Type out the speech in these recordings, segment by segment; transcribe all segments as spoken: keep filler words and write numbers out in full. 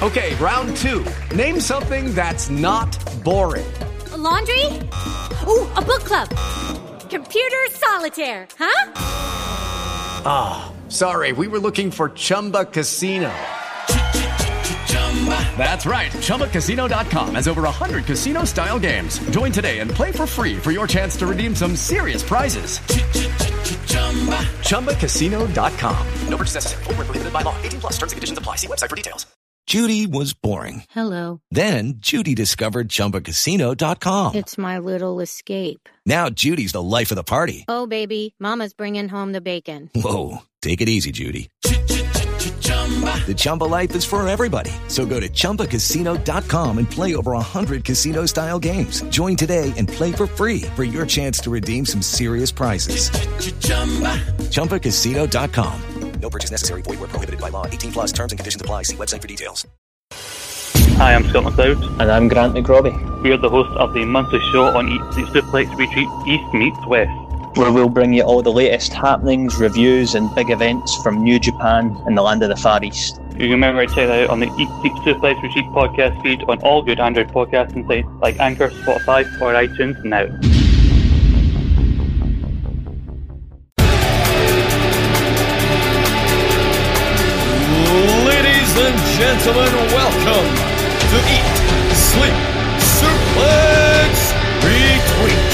Okay, round two. Name something that's not boring. A laundry? Ooh, a book club. Computer solitaire, huh? Ah, oh, sorry, we were looking for Chumba Casino. That's right, Chumba Casino dot com has over one hundred casino-style games. Join today and play for free for your chance to redeem some serious prizes. Chumba Casino dot com. No purchase necessary. Void where prohibited by law. eighteen plus. Terms and conditions apply. See website for details. Judy was boring. Hello. Then Judy discovered Chumba Casino dot com. It's my little escape. Now Judy's the life of the party. Oh, baby, mama's bringing home the bacon. Whoa, take it easy, Judy. The Chumba life is for everybody. So go to Chumba Casino dot com and play over one hundred casino-style games. Join today and play for free for your chance to redeem some serious prizes. Chumba Casino dot com. No purchase necessary. Void where prohibited by law. eighteen plus. Terms and conditions apply. See website for details. Hi, I'm Scott McLeod. And I'm Grant McRobbie. We are the hosts of the monthly show on Eat Sleep Suplex Retreat East Meets West, where we'll bring you all the latest happenings, reviews and big events from New Japan and the land of the Far East. You can remember to check that out on the Eat Sleep Suplex Retreat podcast feed on all good Android podcasting sites like Anchor, Spotify or iTunes now. Ladies and gentlemen, welcome to Eat, Sleep, Suplex, Retweet.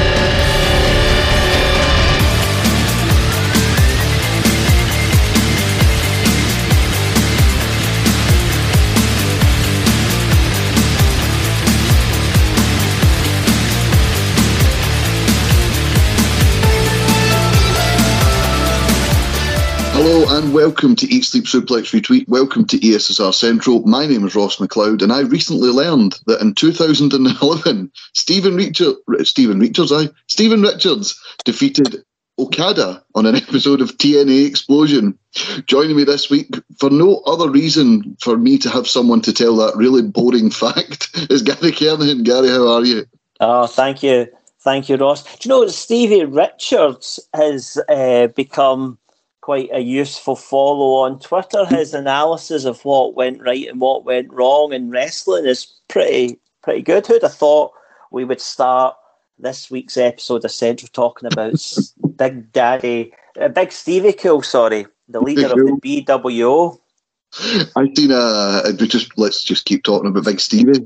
Hello and welcome to Eat, Sleep, Suplex, Retweet. Welcome to E S S R Central. My name is Ross McLeod, and I recently learned that in two thousand eleven, Stephen Richards, Stephen Richards, I Stephen Richards defeated Okada on an episode of T N A Explosion. Joining me this week for no other reason for me to have someone to tell that really boring fact is Gary Kernahan. Gary, how are you? Oh, thank you, thank you, Ross. Do you know Stevie Richards has uh, become quite a useful follow on Twitter? His analysis of what went right and what went wrong in wrestling is pretty pretty good. Who'd have thought we would start this week's episode of Central talking about Big Daddy, uh, Big Stevie Cool, sorry, the leader of the B W O. I've seen a. We just let's just keep talking about Big Stevie.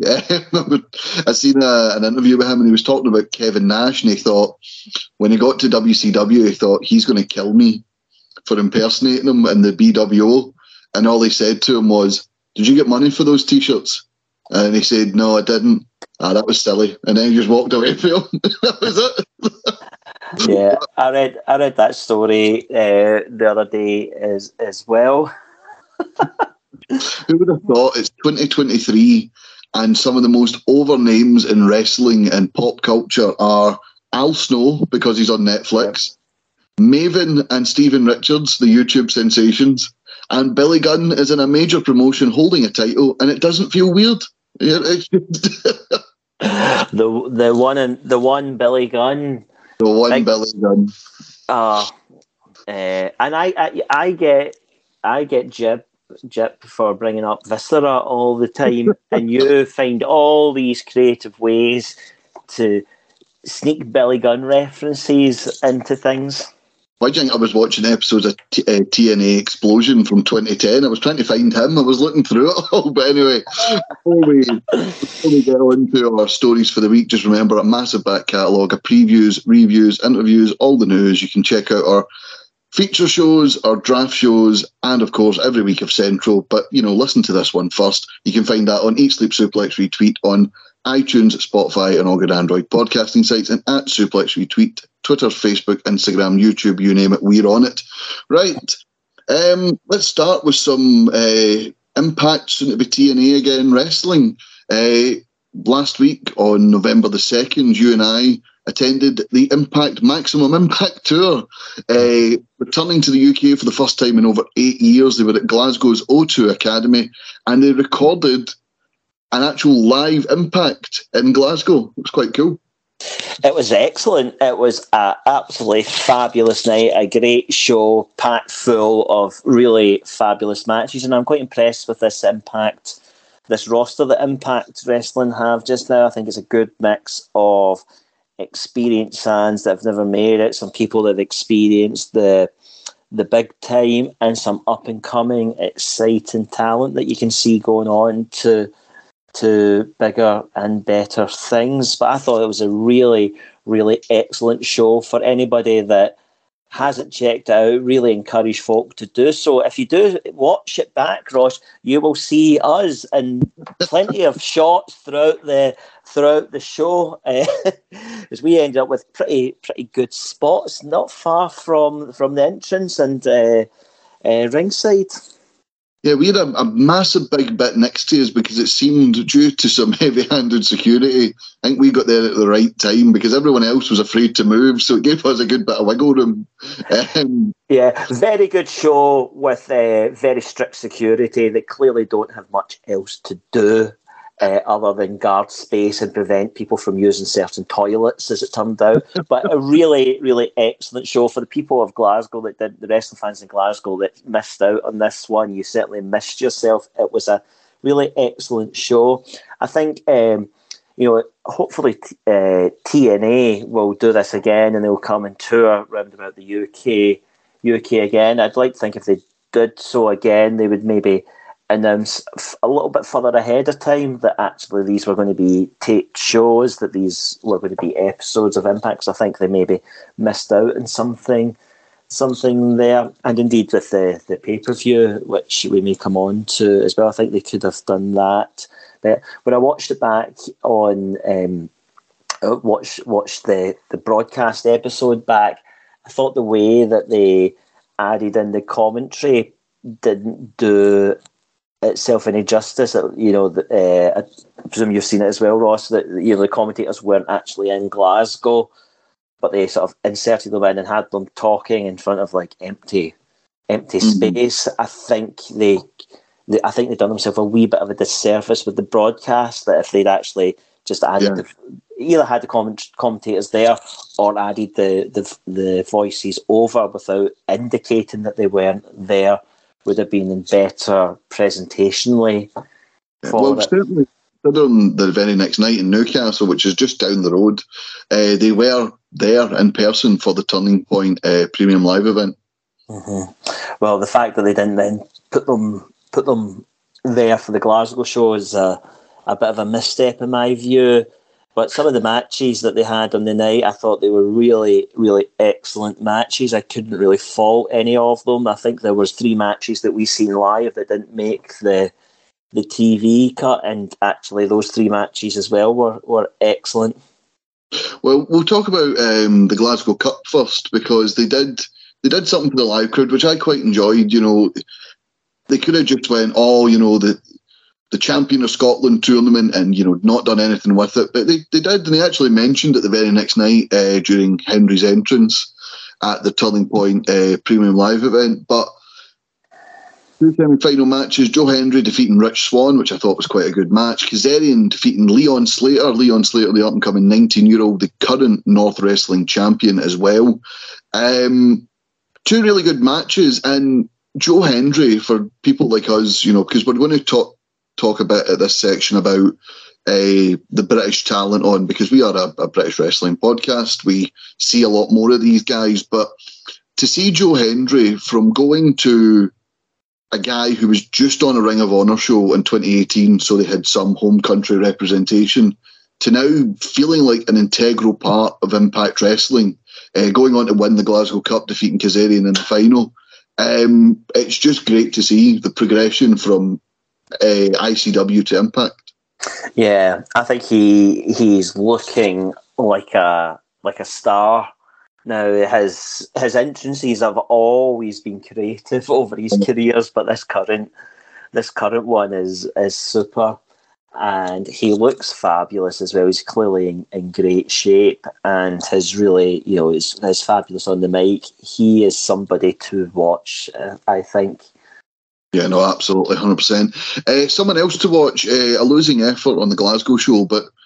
I seen a, an interview with him, and he was talking about Kevin Nash, and he thought when he got to W C W, he thought he's going to kill me for impersonating him in the B W O, and all he said to him was, "Did you get money for those T-shirts?" And he said, "No, I didn't." Ah, that was silly. And then he just walked away from him. That was it. Yeah, I read I read that story uh, the other day as as well. Who would have thought? It's twenty twenty-three, and some of the most over names in wrestling and pop culture are Al Snow because he's on Netflix. Maven and Stephen Richards, the YouTube sensations, and Billy Gunn is in a major promotion holding a title, and it doesn't feel weird. the the one and the one Billy Gunn, the one like, Billy Gunn. Uh, uh, and I, I I get I get jib jib for bringing up Viscera all the time, and you find all these creative ways to sneak Billy Gunn references into things. Why do you think I was watching episodes of T- uh, T N A Explosion from twenty ten? I was trying to find him. I was looking through it all. But anyway, before we, before we get on to our stories for the week, just remember a massive back catalogue of previews, reviews, interviews, all the news. You can check out our feature shows, our draft shows, and of course, every week of Central. But, you know, listen to this one first. You can find that on Eat, Sleep, Suplex, Retweet on iTunes, Spotify, and all good Android podcasting sites, and at Suplex Retweet, Twitter, Facebook, Instagram, YouTube, you name it, we're on it. Right. Um, let's start with some uh, Impact, soon to be T N A again, wrestling. Uh, last week on November the second, you and I attended the Impact Maximum Impact Tour. Uh, returning to the U K for the first time in over eight years, they were at Glasgow's O two Academy, and they recorded an actual live Impact in Glasgow. It was quite cool. It was excellent. It was an absolutely fabulous night, a great show, packed full of really fabulous matches, and I'm quite impressed with this Impact, this roster that Impact Wrestling have just now. I think it's a good mix of experienced fans that have never made it, some people that have experienced the the big time, and some up and coming, exciting talent that you can see going on to to bigger and better things. But I thought it was a really, really excellent show. For anybody that hasn't checked it out, really encourage folk to do so. If you do watch it back, Ross, you will see us in plenty of shots throughout the throughout the show, uh, as we ended up with pretty pretty good spots, not far from from the entrance and uh, uh, ringside. Yeah, we had a, a massive big bit next to us because it seemed, due to some heavy-handed security, I think we got there at the right time because everyone else was afraid to move, so it gave us a good bit of wiggle room. Um, yeah, very good show with uh, very strict security that clearly don't have much else to do uh, other than guard space and prevent people from using certain toilets, as it turned out. But a really, really excellent show for the people of Glasgow that did, the wrestling fans in Glasgow that missed out on this one. You certainly missed yourself. It was a really excellent show. I think, um, you know, hopefully uh, T N A will do this again and they'll come and tour round about the U K, U K again. I'd like to think if they did so again, they would maybe announce a little bit further ahead of time that actually these were going to be taped shows, that these were going to be episodes of Impact. I think they maybe missed out on something something there. And indeed with the, the pay-per-view, which we may come on to as well, I think they could have done that. But when I watched it back on, um, watched, watched the, the broadcast episode back, I thought the way that they added in the commentary didn't do itself any justice. You know, uh, I presume you've seen it as well, Ross, that, you know, the commentators weren't actually in Glasgow, but they sort of inserted them in and had them talking in front of like empty, empty mm-hmm. space. I think they, they, I think they've done themselves a wee bit of a disservice with the broadcast. That if they'd actually just added yeah. the, either had the comment, commentators there or added the, the the voices over without indicating that they weren't there, would have been better presentationally. For well, it. certainly, on the very next night in Newcastle, which is just down the road, uh, they were there in person for the Turning Point uh, Premium Live event. Mm-hmm. Well, the fact that they didn't then put them put them there for the Glasgow show is a, a bit of a misstep in my view. But some of the matches that they had on the night, I thought they were really, really excellent matches. I couldn't really fault any of them. I think there was three matches that we seen live that didn't make the the T V cut, and actually those three matches as well were, were excellent. Well, we'll talk about um, the Glasgow Cup first, because they did they did something to the live crowd, which I quite enjoyed. You know, they could have just went, oh, you know, the the Champion of Scotland tournament and, you know, not done anything with it. But they, they did, and they actually mentioned it the very next night uh, during Henry's entrance at the Turning Point uh, Premium Live event. But two semi-final matches, Joe Hendry defeating Rich Swann, which I thought was quite a good match. Kazarian defeating Leon Slater. Leon Slater, the up-and-coming nineteen-year-old, the current North Wrestling champion as well. Um, two really good matches. And Joe Hendry, for people like us, you know, because we're going to talk talk a bit at this section about uh, the British talent on, because we are a, a British wrestling podcast. We see a lot more of these guys, but to see Joe Hendry from going to a guy who was just on a Ring of Honor show in twenty eighteen, so they had some home country representation, to now feeling like an integral part of Impact Wrestling, uh, going on to win the Glasgow Cup, defeating Kazarian in the final. Um, it's just great to see the progression from Uh, I C W to Impact. Yeah, I think he he's looking like a like a star now. His his entrances have always been creative over his careers, but this current this current one is is super, and he looks fabulous as well. He's clearly in, in great shape, and his really you know is is fabulous on the mic. He is somebody to watch, uh, I think. Yeah, no, absolutely, one hundred percent. Uh, someone else to watch, uh, a losing effort on the Glasgow show, but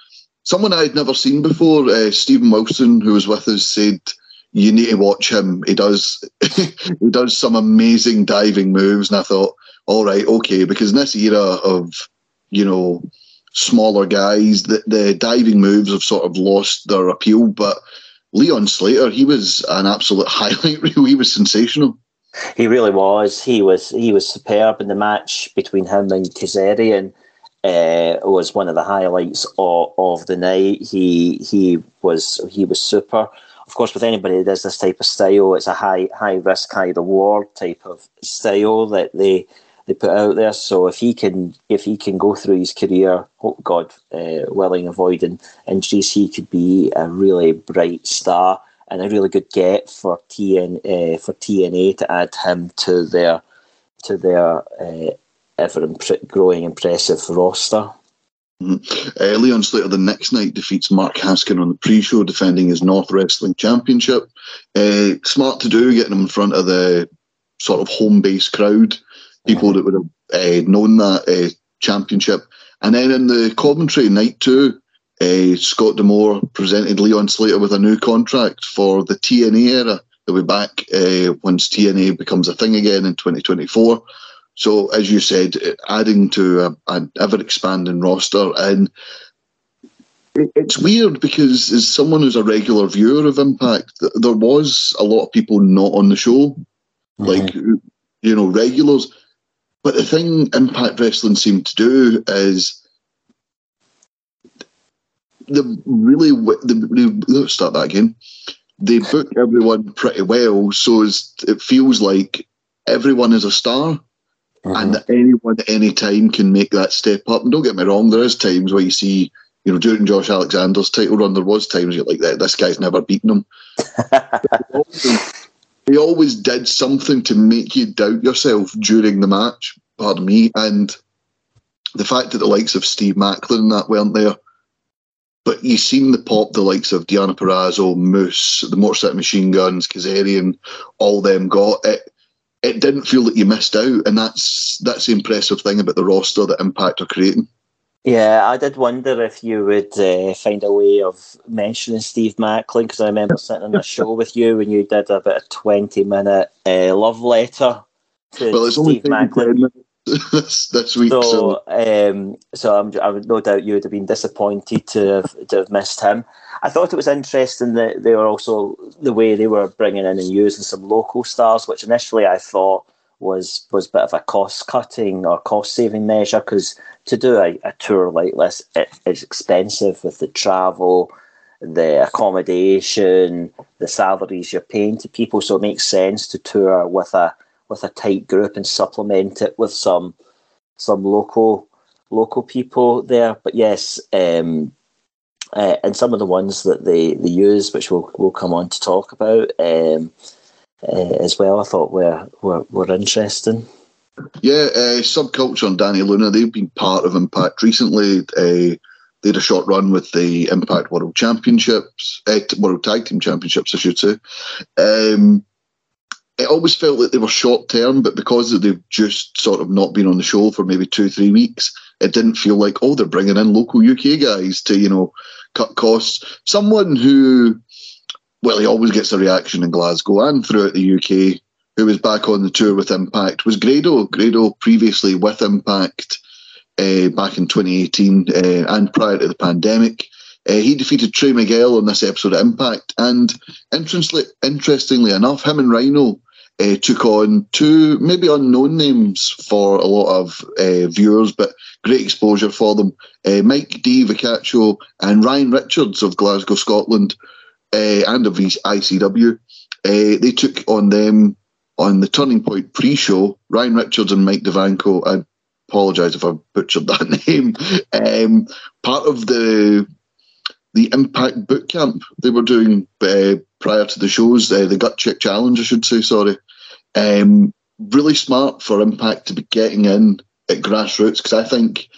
someone I'd never seen before, uh, Stephen Wilson, who was with us, said, you need to watch him. He does he does some amazing diving moves. And I thought, all right, okay, because in this era of, you know, smaller guys, the, the diving moves have sort of lost their appeal. But Leon Slater, he was an absolute highlight reel. He was sensational. He really was. He was he was superb in the match between him and Kazarian. Uh, was one of the highlights of, of the night. He he was he was super. Of course, with anybody that does this type of style, it's a high high risk, high reward type of style that they they put out there. So if he can if he can go through his career, oh God uh, willing, avoiding injuries, he could be a really bright star and a really good get for T N uh, for T N A to add him to their to their uh, ever imp- growing impressive roster. Mm-hmm. Uh, Leon Slater the next night defeats Mark Haskin on the pre-show, defending his North Wrestling Championship. Uh, smart to do, getting him in front of the sort of home-based crowd, people mm-hmm. that would have uh, known that uh, championship. And then in the commentary, night two, uh, Scott D'Amore presented Leon Slater with a new contract for the T N A era. They'll be back uh, once T N A becomes a thing again in twenty twenty-four. So, as you said, adding to a, an ever-expanding roster. And it, it's weird because as someone who's a regular viewer of Impact, th- there was a lot of people not on the show, mm-hmm. like, you know, regulars. But the thing Impact Wrestling seemed to do is they really, they, let's start that again. They book everyone pretty well, so it feels like everyone is a star. Uh-huh. And that anyone at any time can make that step up. And don't get me wrong, there is times where you see, you know, during Josh Alexander's title run, there was times you're like, this guy's never beaten him. he, always, he always did something to make you doubt yourself during the match, pardon me. And the fact that the likes of Steve Macklin and that weren't there, but you've seen the pop, the likes of Deonna Purrazzo, Moose, the Motor City Machine Guns, Kazarian, all them got it. It didn't feel that you missed out, and that's that's the impressive thing about the roster that Impact are creating. Yeah, I did wonder if you would uh, find a way of mentioning Steve Macklin, because I remember sitting on a show with you when you did about a twenty-minute uh, love letter to well, it's Steve only Macklin this, this week. So, so, um, so I'm, I would no doubt you would have been disappointed to have, to have missed him. I thought it was interesting that they were also the way they were bringing in and using some local stars, which initially I thought was was a bit of a cost cutting or cost saving measure, because to do a, a tour like this, it, it's expensive with the travel, the accommodation, the salaries you're paying to people. So it makes sense to tour with a with a tight group and supplement it with some some local local people there. But yes, um, uh, and some of the ones that they, they use, which we'll we'll come on to talk about um, uh, as well, I thought were were, were interesting. Yeah, uh, Subculture and Danny Luna, they've been part of Impact recently. Uh, they had a short run with the Impact World Championships, uh, World Tag Team Championships, I should say. Um, it always felt like they were short term, but because they've just sort of not been on the show for maybe two, three weeks, it didn't feel like, oh, they're bringing in local U K guys to, you know, cut costs. Someone who, well, he always gets a reaction in Glasgow and throughout the U K, who was back on the tour with Impact, was Grado. Grado previously with Impact uh, back in twenty eighteen uh, and prior to the pandemic. Uh, he defeated Trey Miguel on this episode of Impact. And interestingly, interestingly enough, him and Rhino uh, took on two maybe unknown names for a lot of uh, viewers, but great exposure for them. Uh, Mike D. Vicaccio and Ryan Richards of Glasgow, Scotland, uh, and of I C W. Uh, they took on them on the Turning Point pre-show. Ryan Richards and Mike DeVanco, I apologise if I butchered that name, um, part of the the Impact boot camp they were doing uh, prior to the shows, uh, the Gut Check Challenge, I should say, sorry. Um, really smart for Impact to be getting in at grassroots, because I think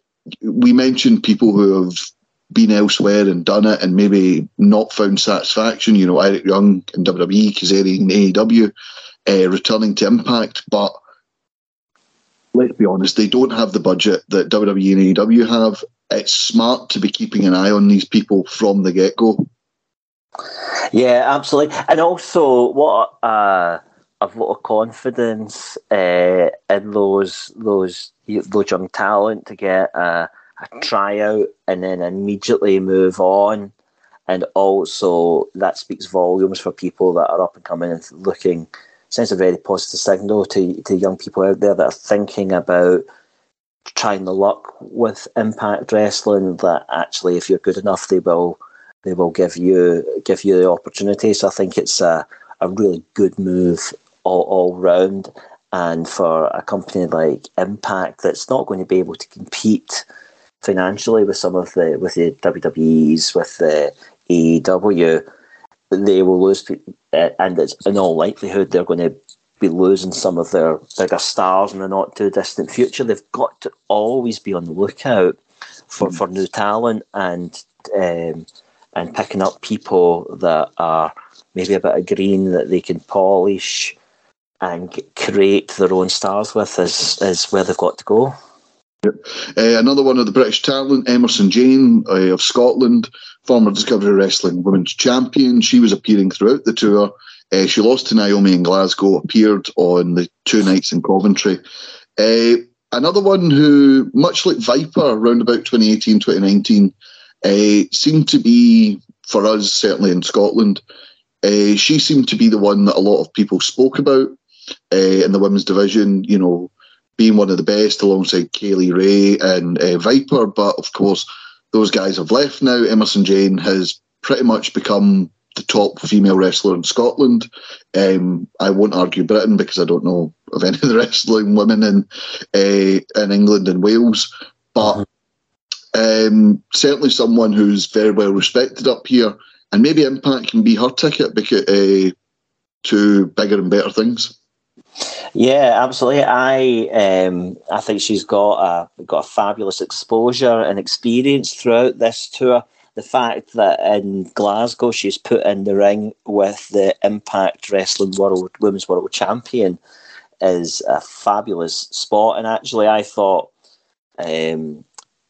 we mentioned people who have been elsewhere and done it and maybe not found satisfaction, you know, Eric Young in W W E, Kazarian in A E W, uh, returning to Impact, but let's be honest, they don't have the budget that W W E and A E W have, it's smart to be keeping an eye on these people from the get-go. Yeah, absolutely. And also, what uh, a vote of confidence uh, in those those those young talent to get a, a tryout and then immediately move on. And also, that speaks volumes for people that are up and coming and looking. Sends a very positive signal to to young people out there that are thinking about trying the luck with Impact Wrestling. That actually, if you're good enough, they will they will give you give you the opportunity. So I think it's a a really good move all all round. And for a company like Impact, that's not going to be able to compete financially with some of the with the W W Es, with the A E W, they will lose, uh, and it's in all likelihood they're going to be losing some of their bigger stars in the not too distant future. They've got to always be on the lookout for, for new talent and um, and picking up people that are maybe a bit of green that they can polish and create their own stars with is, is where they've got to go. Yep. Uh, another one of the British talent, Emerson Jane uh, of Scotland, former Discovery Wrestling Women's Champion. She was appearing throughout the tour. Uh, she lost to Naomi in Glasgow, appeared on the two nights in Coventry. Uh, another one who, much like Viper, around about twenty eighteen, twenty nineteen, uh, seemed to be, for us, certainly in Scotland, uh, she seemed to be the one that a lot of people spoke about uh, in the women's division, you know, being one of the best alongside Kaylee Ray and uh, Viper. But of course, those guys have left now. Emerson Jane has pretty much become the top female wrestler in Scotland. Um, I won't argue Britain because I don't know of any of the wrestling women in uh, in England and Wales. But um, certainly someone who's very well respected up here. And maybe Impact can be her ticket because, uh, to bigger and better things. Yeah, absolutely. I um, I think she's got a got a fabulous exposure and experience throughout this tour. The fact that in Glasgow she's put in the ring with the Impact Wrestling World Women's World Champion is a fabulous spot. And actually, I thought um,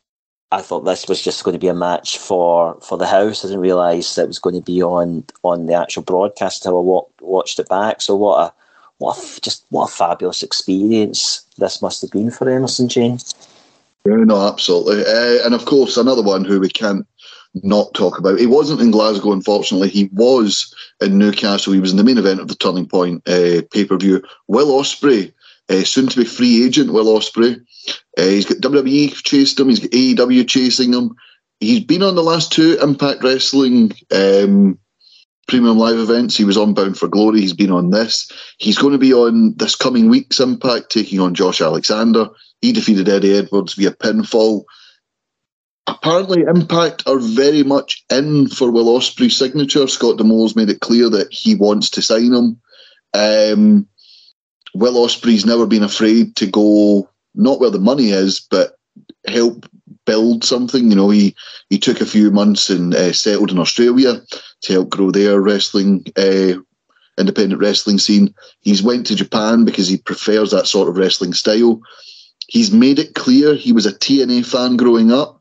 I thought this was just going to be a match for, for the house. I didn't realise that it was going to be on on the actual broadcast until I walk, watched it back. So what a What a, just what a fabulous experience this must have been for Emerson Jane. Yeah, no, absolutely. Uh, and of course, another one who we can't not talk about. He wasn't in Glasgow, unfortunately. He was in Newcastle. He was in the main event of the Turning Point uh, pay-per-view. Will Ospreay, uh, soon to be free agent Will Ospreay. Uh, he's got W W E chased him. He's got A E W chasing him. He's been on the last two Impact Wrestling um, Premium Live events. He was on Bound for Glory. He's been on this. He's going to be on this coming week's Impact, taking on Josh Alexander. He defeated Eddie Edwards via pinfall. Apparently, Impact are very much in for Will Ospreay's signature. Scott D'Amore's made it clear that he wants to sign him. Um, Will Ospreay's never been afraid to go, not where the money is, but help build something. You know, he, he took a few months and uh, settled in Australia to help grow their wrestling, uh, independent wrestling scene. He's went to Japan because he prefers that sort of wrestling style. He's made it clear he was a T N A fan growing up.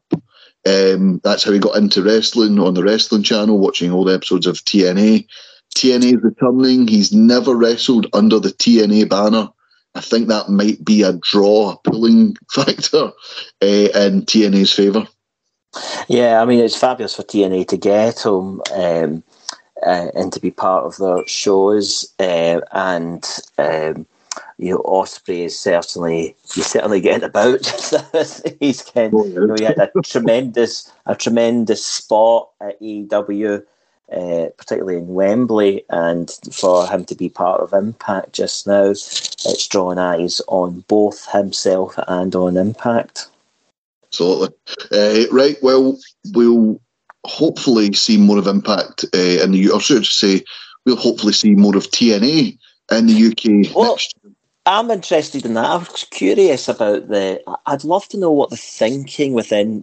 Um, that's how he got into wrestling on the Wrestling Channel, watching old episodes of T N A. T N A is returning. He's never wrestled under the T N A banner. I think that might be a draw, a pulling factor uh, in T N A's favour. Yeah, I mean, it's fabulous for T N A to get him um, uh, and to be part of their shows. Uh, and, um, you know, Ospreay is certainly, he's certainly getting about. he's getting, oh, yeah. you know, he had a tremendous, a tremendous spot at A E W. Uh, particularly in Wembley, and for him to be part of Impact just now, it's drawn eyes on both himself and on Impact. Absolutely. Uh, right, well, we'll hopefully see more of Impact uh, in the U K, or should I say, we'll hopefully see more of T N A in the U K well, next year. I'm interested in that. I was curious about the, I'd love to know what the thinking within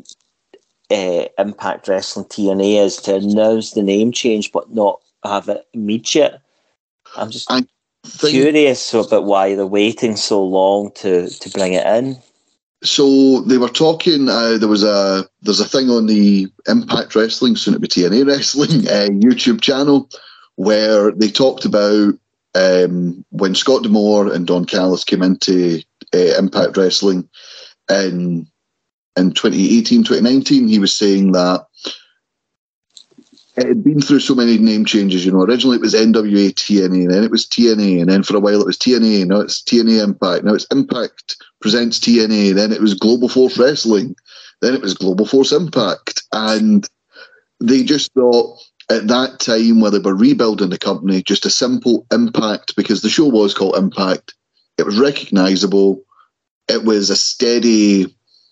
Uh, Impact Wrestling T N A is to announce the name change but not have it immediate. I'm just I think, curious about why they're waiting so long to, to bring it in. so they were talking. Uh, there was a there's a thing on the Impact Wrestling, soon to be T N A Wrestling, uh, YouTube channel, where they talked about um, when Scott D'Amore and Don Callis came into uh, Impact Wrestling in in twenty eighteen, twenty nineteen. He was saying that it had been through so many name changes. You know, originally it was N W A T N A, and then it was T N A, and then for a while it was T N A. Now it's T N A Impact. Now it's Impact presents T N A. Then it was Global Force Wrestling. Then it was Global Force Impact. And they just thought at that time, where they were rebuilding the company, just a simple Impact, because the show was called Impact. It was recognisable. It was a steady,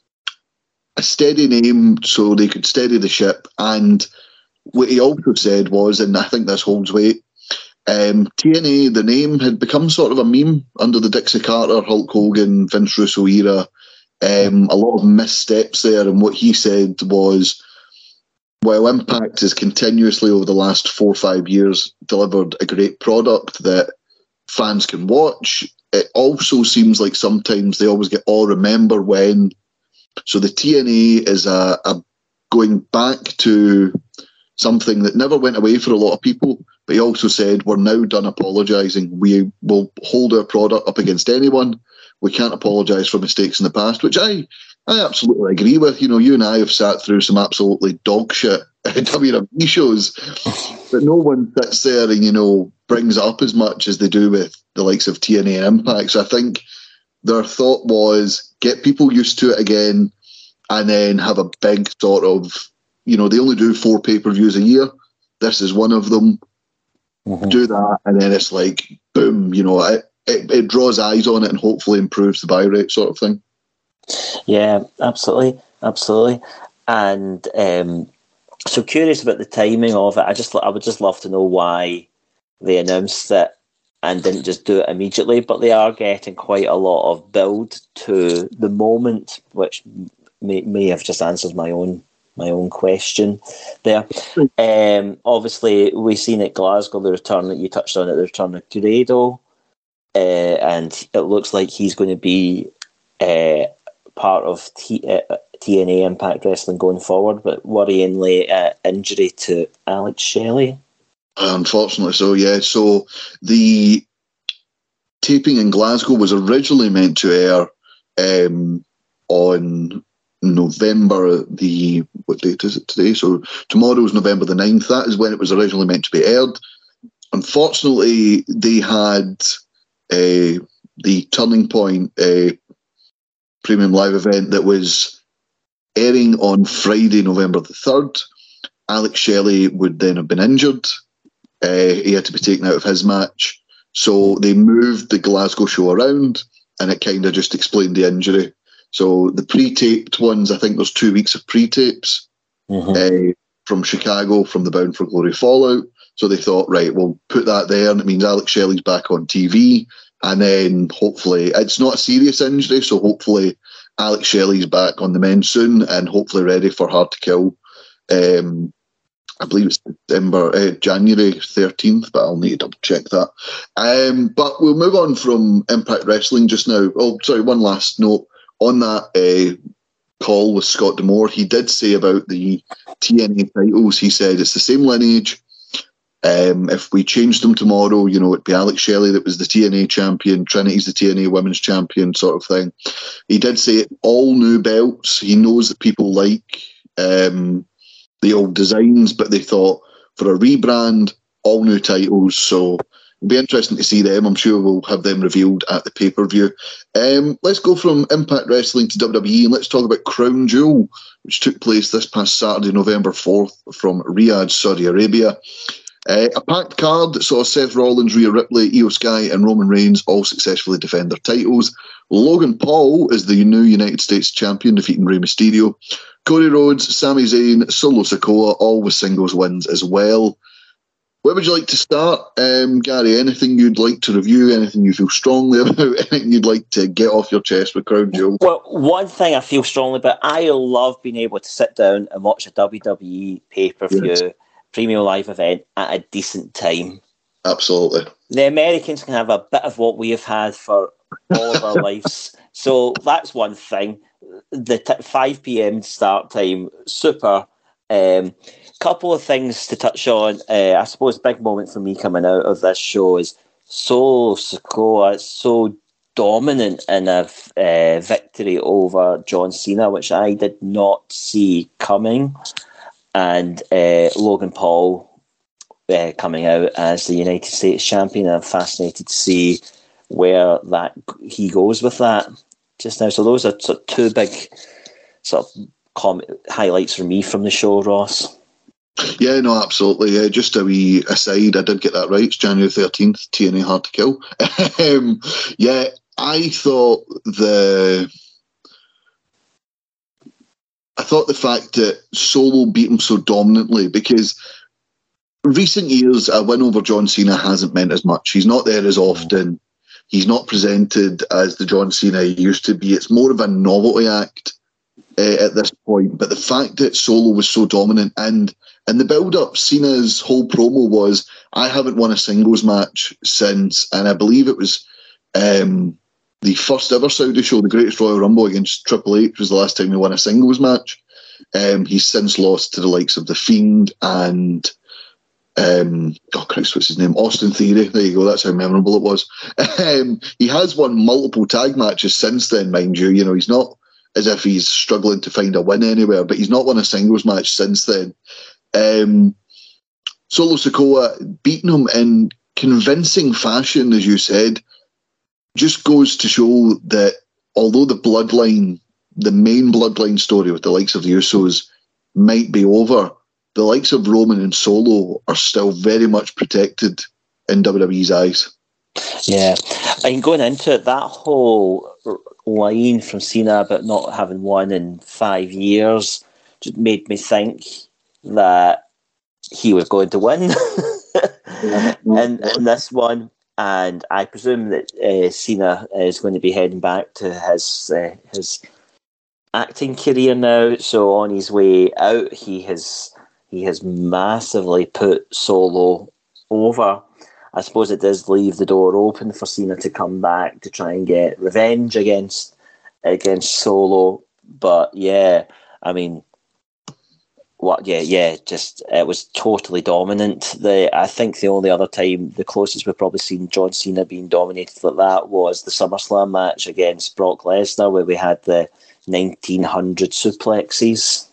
a steady name, so they could steady the ship. And what he also said was, and I think this holds weight, um, T N A, the name, had become sort of a meme under the Dixie Carter, Hulk Hogan, Vince Russo era. Um, a lot of missteps there, and what he said was, while Impact has continuously over the last four or five years delivered a great product that fans can watch, it also seems like sometimes they always get all remember when. So the T N A is a, a going back to something that never went away for a lot of people, but he also said, we're now done apologising. We will hold our product up against anyone. We can't apologise for mistakes in the past, which I, I absolutely agree with. You know, you and I have sat through some absolutely dog shit W W E shows, but no one sits there and, you know, brings it up as much as they do with the likes of T N A and Impact. So I think their thought was get people used to it again, and then have a big sort of, you know, they only do four pay-per-views a year. This is one of them. Mm-hmm. Do that, and then it's like, boom, you know, it, it, it draws eyes on it and hopefully improves the buy rate sort of thing. Yeah, absolutely, absolutely. And um, so curious about the timing of it. I just, I would just love to know why they announced it and didn't just do it immediately, but they are getting quite a lot of build to the moment, which may, may have just answered my own my own question there. Um, obviously, we've seen at Glasgow the return that you touched on, at the return of Grado, uh, and it looks like he's going to be uh, part of T- uh, T N A Impact Wrestling going forward, but worryingly uh, injury to Alex Shelley. Unfortunately so, yeah. So the taping in Glasgow was originally meant to air um, on November the, what date is it today? So tomorrow is November the ninth. That is when it was originally meant to be aired. Unfortunately, they had uh, the Turning Point uh, premium live event that was airing on Friday, November the third. Alex Shelley would then have been injured. Uh, he had to be taken out of his match. So they moved the Glasgow show around, and it kind of just explained the injury. So the pre-taped ones, I think there's two weeks of pre-tapes mm-hmm. uh, from Chicago, from the Bound for Glory Fallout. So they thought, right, we'll put that there, and it means Alex Shelley's back on T V. And then hopefully, it's not a serious injury, so hopefully Alex Shelley's back on the men soon and hopefully ready for Hard to Kill. Um, I believe it's December, uh, January thirteenth, but I'll need to double check that. Um, but we'll move on from Impact Wrestling just now. Oh, sorry, one last note. On that uh, call with Scott D'Amore, he did say about the T N A titles, he said it's the same lineage. Um, if we changed them tomorrow, you know, it'd be Alex Shelley that was the T N A champion, Trinity's the T N A women's champion, sort of thing. He did say it, all new belts. He knows that people like um, the old designs, but they thought for a rebrand, all new titles. So it'll be interesting to see them. I'm sure we'll have them revealed at the pay-per-view. Um, let's go from Impact Wrestling to W W E, and let's talk about Crown Jewel, which took place this past Saturday, November fourth, from Riyadh, Saudi Arabia. Uh, a packed card that saw Seth Rollins, Rhea Ripley, Io Sky and Roman Reigns all successfully defend their titles. Logan Paul is the new United States champion, defeating Rey Mysterio. Cody Rhodes, Sami Zayn, Solo Sikoa, all with singles wins as well. Where would you like to start, um, Gary? Anything you'd like to review? Anything you feel strongly about? Anything you'd like to get off your chest with Crown Jewel? Well, one thing I feel strongly about, I love being able to sit down and watch a W W E pay-per-view, yes. premium live event at a decent time. Absolutely. The Americans can have a bit of what we have had for all of our lives. So that's one thing. the t- five p.m. start time, super. Um, couple of things to touch on. Uh, I suppose big moment for me coming out of this show is Solo Sikoa so dominant in a uh, victory over John Cena, which I did not see coming, and uh, Logan Paul uh, coming out as the United States champion. I'm fascinated to see where that he goes with that just now. So those are sort of two big sort of com- highlights for me from the show, Ross. Yeah, no, absolutely. Yeah, just a wee aside, I did get that right. It's January thirteenth, T N A Hard to Kill. um, yeah, I thought the I thought the fact that Solo beat him so dominantly, because recent years a win over John Cena hasn't meant as much. He's not there as often. He's not presented as the John Cena he used to be. It's more of a novelty act uh, at this point. But the fact that Solo was so dominant, and in the build-up, Cena's whole promo was, I haven't won a singles match since, and I believe it was um, the first ever Saudi show, the Greatest Royal Rumble against Triple H was the last time he won a singles match. Um, he's since lost to the likes of The Fiend and, um, oh Christ, what's his name? Austin Theory. There you go, that's how memorable it was. Um, he has won multiple tag matches since then, mind you. You know, he's not as if he's struggling to find a win anywhere, but he's not won a singles match since then. Um, Solo Sikoa beating him in convincing fashion, as you said, just goes to show that although the bloodline, the main bloodline story with the likes of the Usos might be over, the likes of Roman and Solo are still very much protected in W W E's eyes. Yeah, and going into it, that whole line from Cena about not having won in five years just made me think that he was going to win in, in this one, and I presume that uh, Cena is going to be heading back to his uh, his acting career now. So on his way out, he has he has massively put Solo over. I suppose it does leave the door open for Cena to come back to try and get revenge against against Solo. But yeah, I mean. What? Yeah, yeah. Just it was totally dominant. The I think the only other time, the closest we've probably seen John Cena being dominated like that was the SummerSlam match against Brock Lesnar, where we had the nineteen hundred suplexes.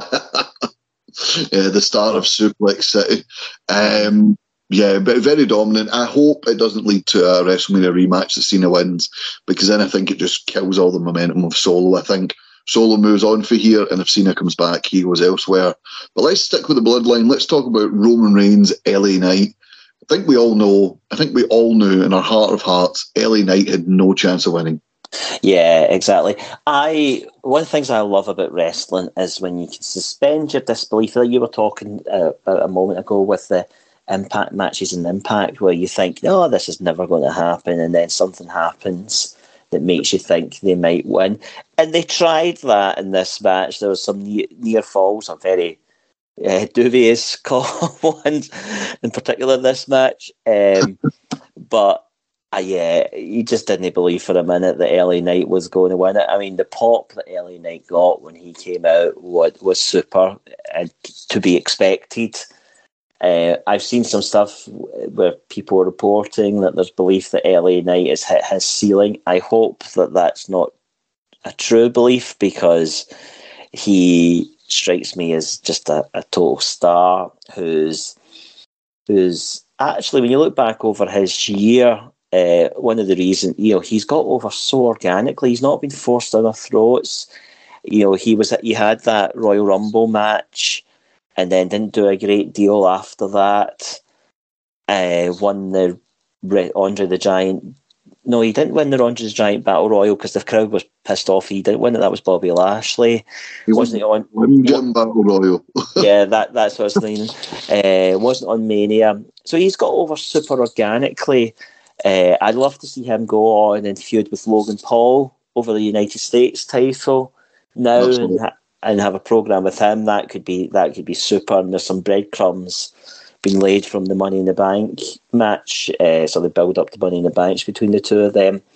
Yeah, the start of Suplex City. Um, yeah, but very dominant. I hope it doesn't lead to a WrestleMania rematch that Cena wins, because then I think it just kills all the momentum of Solo. I think Solo moves on for here, and if Cena comes back, he goes elsewhere. But let's stick with the bloodline. Let's talk about Roman Reigns, L A Knight. I think we all know, I think we all knew in our heart of hearts, L A Knight had no chance of winning. Yeah, exactly. I one of the things I love about wrestling is when you can suspend your disbelief. Like you were talking uh, about a moment ago with the Impact matches and Impact, where you think, no, this is never going to happen, and then something happens that makes you think they might win. And they tried that in this match. There was some near, near falls, some very uh, dubious call ones, in particular in this match. Um, but uh, yeah, you just didn't believe for a minute that L A Knight was going to win it. I mean, the pop that L A Knight got when he came out was, was super, and to be expected. Uh, I've seen some stuff where people are reporting that there's belief that L A Knight has hit his ceiling. I hope that that's not a true belief, because he strikes me as just a, a total star who's who's actually, when you look back over his year, uh, one of the reasons, you know, he's got over so organically. He's not been forced down our throats. You know, he was he had that Royal Rumble match, and then didn't do a great deal after that. Uh, won the Andre the Giant. No, he didn't win the Andre the Giant Battle Royal because the crowd was pissed off. He didn't win it. That was Bobby Lashley. He wasn't wasn't on Jim Battle Royal. Yeah, that that's what I was thinking. Uh, wasn't on Mania. So he's got over super organically. Uh, I'd love to see him go on and feud with Logan Paul over the United States title now. Absolutely. and ha- and have a program with him. That could be that could be super. And there's some breadcrumbs being laid from the Money in the Bank match, uh, so the build up to Money in the Bank between the two of them.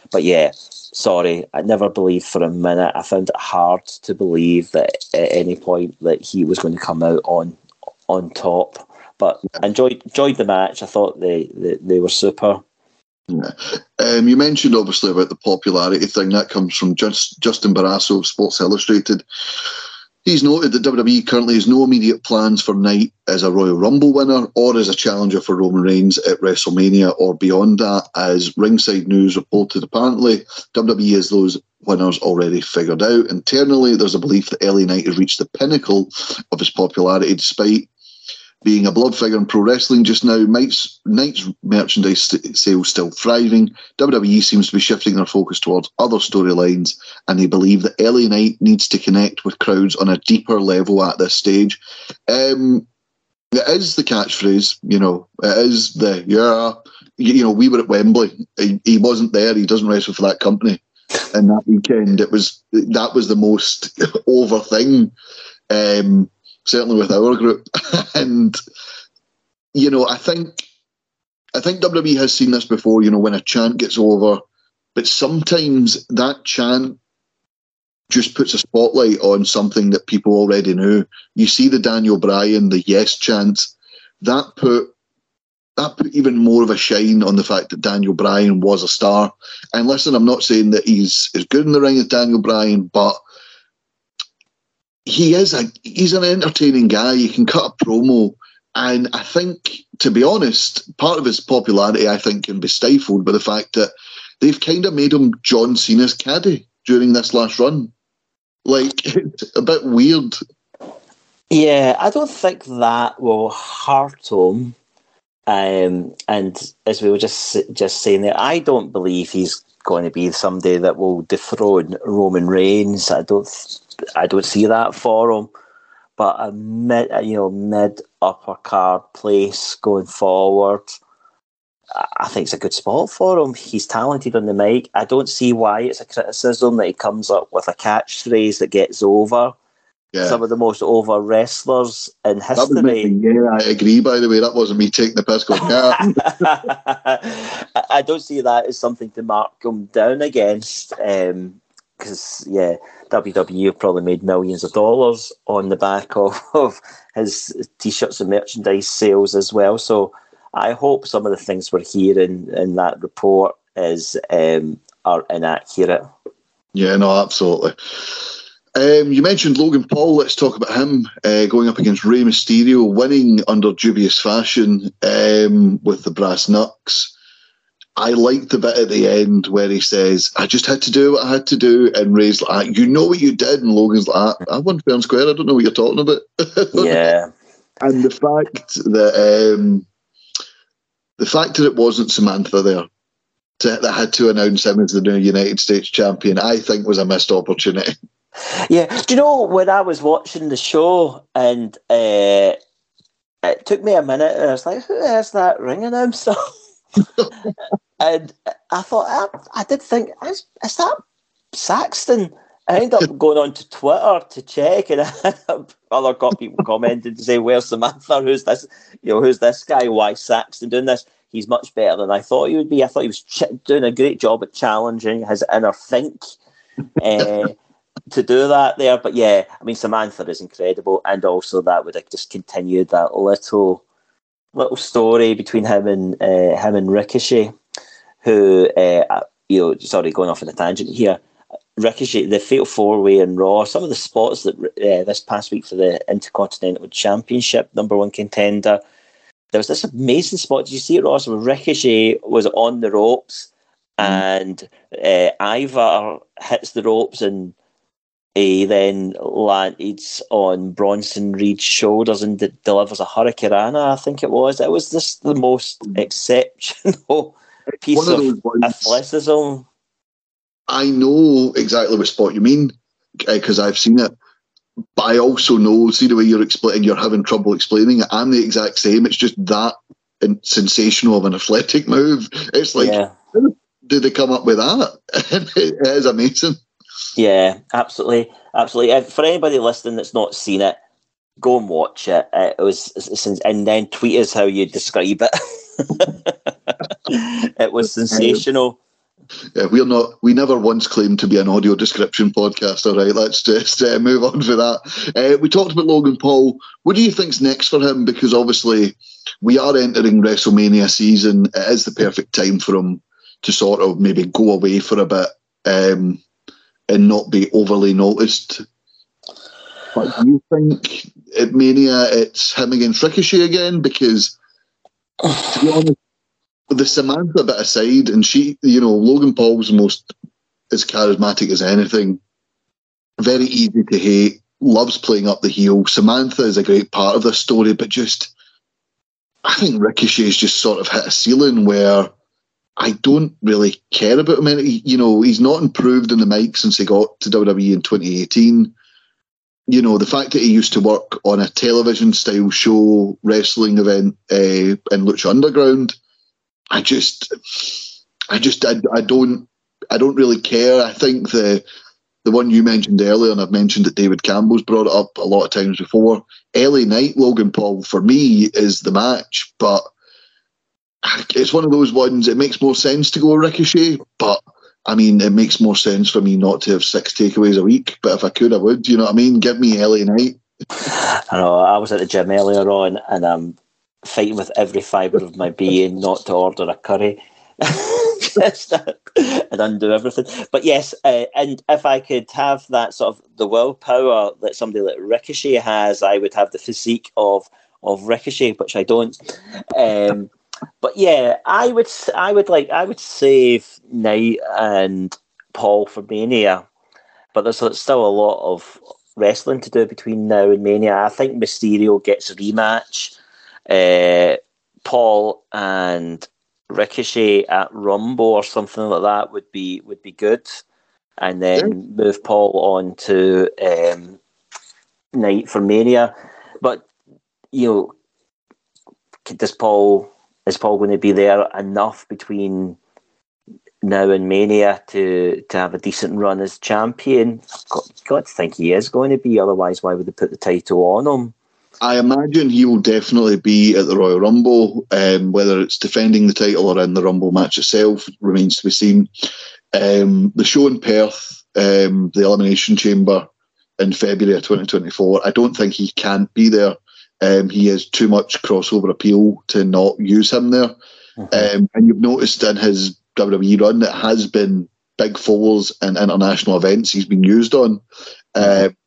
but yeah, sorry, I never believed for a minute. I found it hard to believe that at any point that he was going to come out on on top. But I enjoyed enjoyed the match. I thought they they, they were super. Yeah. Um, you mentioned obviously about the popularity thing. That comes from just, Justin Barrasso of Sports Illustrated. He's noted that W W E currently has no immediate plans for Knight as a Royal Rumble winner or as a challenger for Roman Reigns at WrestleMania or beyond that. As Ringside News reported, apparently W W E has those winners already figured out. Internally, there's a belief that L A Knight has reached the pinnacle of his popularity despite being a blood figure in pro wrestling just now. Knight's, Knight's merchandise st- sales still thriving. W W E seems to be shifting their focus towards other storylines, and they believe that L A Knight needs to connect with crowds on a deeper level at this stage. Um, it is the catchphrase, you know, it is the, yeah, you, you know, we were at Wembley. He, he wasn't there. He doesn't wrestle for that company. And that weekend, it was, that was the most over thing. Um, certainly with our group. And, you know, I think I think W W E has seen this before, you know, when a chant gets over, but sometimes that chant just puts a spotlight on something that people already knew. You see the Daniel Bryan, the yes chant, that put that put even more of a shine on the fact that Daniel Bryan was a star. And listen, I'm not saying that he's as good in the ring as Daniel Bryan, but he is a he's an entertaining guy. He can cut a promo, and I think, to be honest, part of his popularity, I think, can be stifled by the fact that they've kind of made him John Cena's caddy during this last run. Like, it's a bit weird. Yeah, I don't think that will hurt him. Um, and as we were just just saying there, I don't believe he's going to be somebody that will dethrone Roman Reigns. I don't. I don't see that for him, but a mid, you know, mid upper card place going forward, I think it's a good spot for him. He's talented on the mic. I don't see why it's a criticism that he comes up with a catchphrase that gets over. Yeah. Some of the most over wrestlers in history. That was me, yeah, I agree, by the way. That wasn't me taking the piss going, yeah. I don't see that as something to mark him down against. Um, Because, yeah, W W E have probably made millions of dollars on the back of, of his T-shirts and merchandise sales as well. So I hope some of the things we're hearing in that report is um, are inaccurate. Yeah, no, absolutely. Um, you mentioned Logan Paul. Let's talk about him uh, going up against Rey Mysterio, winning under dubious fashion um, with the brass knucks. I liked the bit at the end where he says, I just had to do what I had to do. And Ray's like, you know what you did? And Logan's like, I won fair and square. I don't know what you're talking about. Yeah. And the fact that um, the fact that it wasn't Samantha there to, that had to announce him as the new United States champion, I think was a missed opportunity. Yeah. Do you know, when I was watching the show and uh, it took me a minute and I was like, who is that ring announcer? And I thought, I, I did think, is, is that Saxton? I ended up going on to Twitter to check, and other got people commenting to say, "Where's Samantha? Who's this? You know, who's this guy? Why Saxton doing this? He's much better than I thought he would be. I thought he was ch- doing a great job at challenging his inner think uh, to do that there. But yeah, I mean, Samantha is incredible, and also that would have just continued that little." little story between him and uh, him and Ricochet, who uh, you know, sorry, going off on a tangent here. Ricochet, the Fatal Four Way in Raw, some of the spots that uh, this past week for the Intercontinental Championship number one contender, there was this amazing spot. Did you see it, Ross? Where Ricochet was on the ropes, mm. and uh, Ivar hits the ropes and he then lands on Bronson Reed's shoulders and d- delivers a Hurricanrana, I think it was. It was just the most exceptional piece of, of athleticism. I know exactly what spot you mean, because uh, I've seen it. But I also know, see the way you're explaining, you're having trouble explaining it. I'm the exact same. It's just that sensational of an athletic move. It's like, yeah. How did they come up with that? It is amazing. Yeah, absolutely, absolutely. For anybody listening that's not seen it, go and watch it. It was, and then tweet us how you describe it. It was sensational. Yeah, we're not. We never once claimed to be an audio description podcast. All right, let's just uh, move on for that. Uh, we talked about Logan Paul. What do you think's next for him? Because obviously we are entering WrestleMania season. It is the perfect time for him to sort of maybe go away for a bit um, and not be overly noticed. But do you think at Mania it's him against Ricochet again? Because to be honest, the Samantha bit aside, and she, you know, Logan Paul's most as charismatic as anything. Very easy to hate. Loves playing up the heel. Samantha is a great part of this story, but just I think Ricochet's just sort of hit a ceiling where I don't really care about him. You know, he's not improved in the mic since he got to W W E in twenty eighteen. You know, the fact that he used to work on a television-style show wrestling event uh, in Lucha Underground, I just, I just, I, I don't, I don't really care. I think the the one you mentioned earlier, and I've mentioned that David Campbell's brought it up a lot of times before. L A Knight, Logan Paul, for me, is the match, but it's one of those ones. It makes more sense to go Ricochet, but I mean, it makes more sense for me not to have six takeaways a week. But if I could, I would. You know what I mean? Give me L A Knight. I know. I was at the gym earlier on, and I'm fighting with every fibre of my being not to order a curry. Just and undo everything. But yes, uh, and if I could have that sort of the willpower that somebody like Ricochet has, I would have the physique of of Ricochet, which I don't. Um, but yeah, I would I would like I would save Knight and Paul for Mania, but there's still a lot of wrestling to do between now and Mania. I think Mysterio gets a rematch. Uh, Paul and Ricochet at Rumble or something like that would be would be good, and then yeah. move Paul on to um, Knight for Mania. But you know, does Paul is Paul going to be there enough between now and Mania to to have a decent run as champion? I've got, got to think he is going to be. Otherwise, why would they put the title on him? I imagine he will definitely be at the Royal Rumble. Um, whether it's defending the title or in the Rumble match itself remains to be seen. Um, the show in Perth, um, the Elimination Chamber in February of twenty twenty-four, I don't think he can't be there. Um, he has too much crossover appeal to not use him there. Mm-hmm. Um, and you've noticed in his W W E run, it has been big fours and international events he's been used on. Mm-hmm. Um,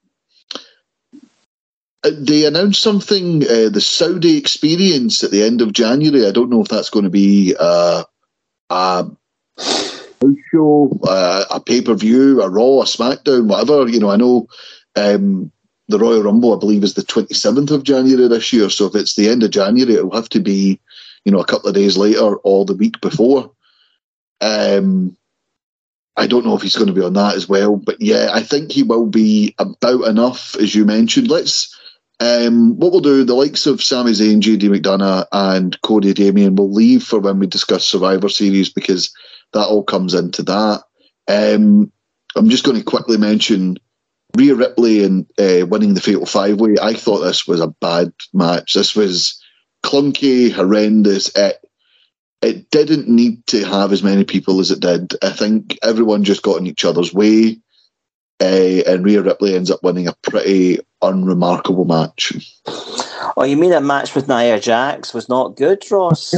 They announced something, uh, the Saudi Experience at the end of January. I don't know if that's going to be uh, a house show, uh, a pay-per-view, a Raw, a SmackDown, whatever. You know, I know um, the Royal Rumble, I believe, is the twenty-seventh of January this year. So if it's the end of January, it'll have to be, you know, a couple of days later or the week before. Um, I don't know if he's going to be on that as well. But yeah, I think he will be about enough, as you mentioned. Let's... Um, what we'll do, the likes of Sami Zayn, J D McDonough and Cody Damien will leave for when we discuss Survivor Series, because that all comes into that. Um, I'm just going to quickly mention Rhea Ripley and uh, winning the Fatal Five-Way. I thought this was a bad match. This was clunky, horrendous. It, it didn't need to have as many people as it did. I think everyone just got in each other's way. Uh, and Rhea Ripley ends up winning a pretty unremarkable match. Oh, you mean a match with Nia Jax was not good, Ross?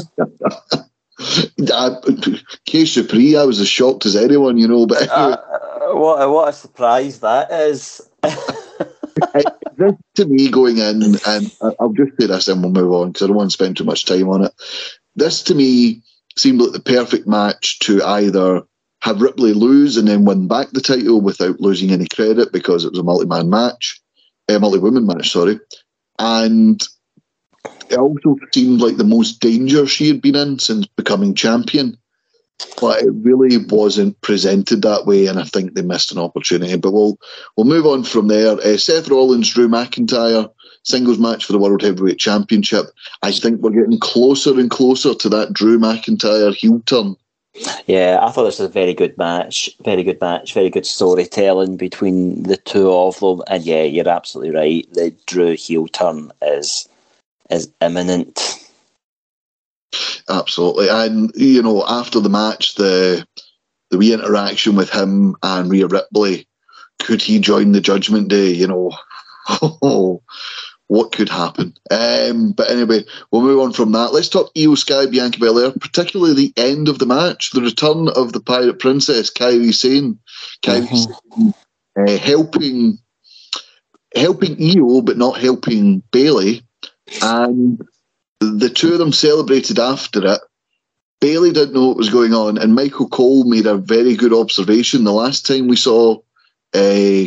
Case Dupree, I was as shocked as anyone, you know. But anyway. uh, what, what a surprise that is. This, to me, going in, and I'll just say this and we'll move on because I don't want to spend too much time on it. This, to me, seemed like the perfect match to either have Ripley lose and then win back the title without losing any credit because it was a multi-man match, a multi-woman match, sorry. And it also seemed like the most danger she had been in since becoming champion. But it really wasn't presented that way, and I think they missed an opportunity. But we'll we'll move on from there. Uh, Seth Rollins, Drew McIntyre, singles match for the World Heavyweight Championship. I think we're getting closer and closer to that Drew McIntyre heel turn. Yeah, I thought this was a very good match. Very good match. Very good storytelling between the two of them. And yeah, you're absolutely right. The Drew heel turn is is imminent. Absolutely. And, you know, after the match, the the wee interaction with him and Rhea Ripley. Could he join the Judgment Day? You know, oh, what could happen? Um, but anyway, we'll move on from that. Let's talk Io Sky, Bianca Belair, particularly the end of the match, the return of the Pirate Princess, Kairi Sane. Kairi mm-hmm. Sane uh, helping, helping Io, but not helping Bayley. And the two of them celebrated after it. Bayley didn't know what was going on, and Michael Cole made a very good observation. The last time we saw uh,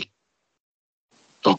oh,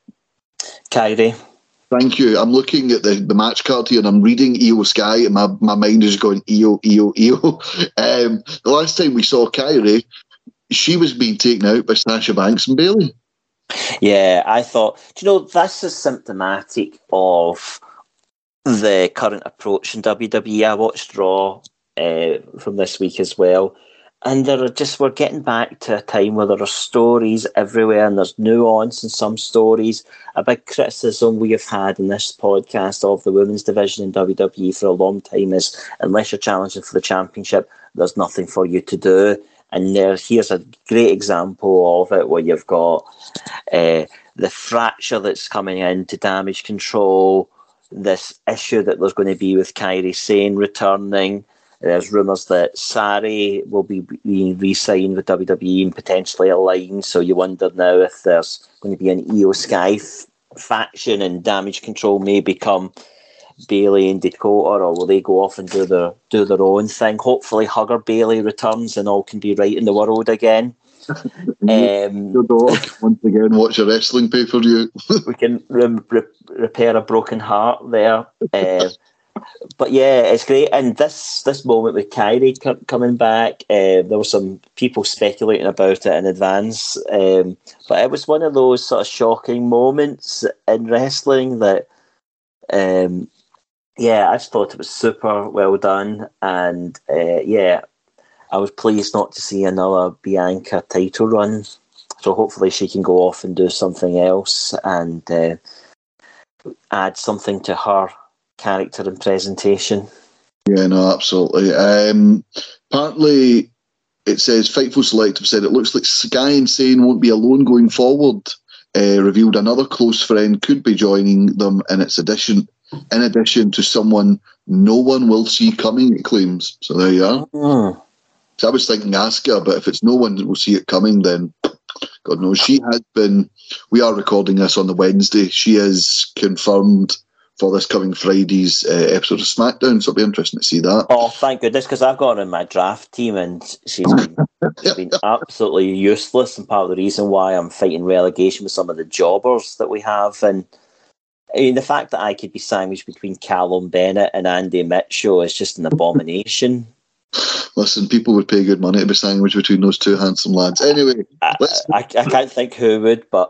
Kairi. Thank you. I'm looking at the, the match card here and I'm reading Io Sky and my, my mind is going Io, Io, Io. Um, the last time we saw Kairi, she was being taken out by Sasha Banks and Bayley. Yeah, I thought, do you know, this is symptomatic of the current approach in W W E. I watched Raw uh, from this week as well. And there are just, we're getting back to a time where there are stories everywhere and there's nuance in some stories. A big criticism we have had in this podcast of the women's division in W W E for a long time is, unless you're challenging for the championship, there's nothing for you to do. And there, here's a great example of it where you've got uh, the fracture that's coming into Damage Control, this issue that there's going to be with Kairi Sane returning. There's rumours that Sari will be being re-signed with W W E and potentially aligned. So you wonder now if there's going to be an Io Sky f- faction and Damage Control may become Bayley and Dakota, or will they go off and do their do their own thing? Hopefully, Hugger Bayley returns and all can be right in the world again. um, Your dog once again watch a wrestling pay per view. We can re- re- repair a broken heart there. Uh, But yeah, it's great. And this this moment with Kairi c- coming back, uh, there were some people speculating about it in advance. Um, but it was one of those sort of shocking moments in wrestling that, um, yeah, I just thought it was super well done. And uh, yeah, I was pleased not to see another Bianca title run. So hopefully she can go off and do something else and uh, add something to her character and presentation. Yeah, no, absolutely. Um, apparently, it says Fightful Selective said it looks like Sky and Sane won't be alone going forward. Uh, revealed another close friend could be joining them in its addition, in addition to someone no one will see coming. It claims. So there you are. Mm. So I was thinking Asuka, but if it's no one will see it coming, then God knows. She has been. We are recording this on the Wednesday. She is confirmed for this coming Friday's uh, episode of SmackDown, so it'll be interesting to see that. Oh, thank goodness, because I've got her in my draft team and she's been, she's been absolutely useless and part of the reason why I'm fighting relegation with some of the jobbers that we have. And I mean, the fact that I could be sandwiched between Callum Bennett and Andy Mitchell is just an abomination. Listen, people would pay good money to be sandwiched between those two handsome lads. Anyway, let's... I, I, I can't think who would, but...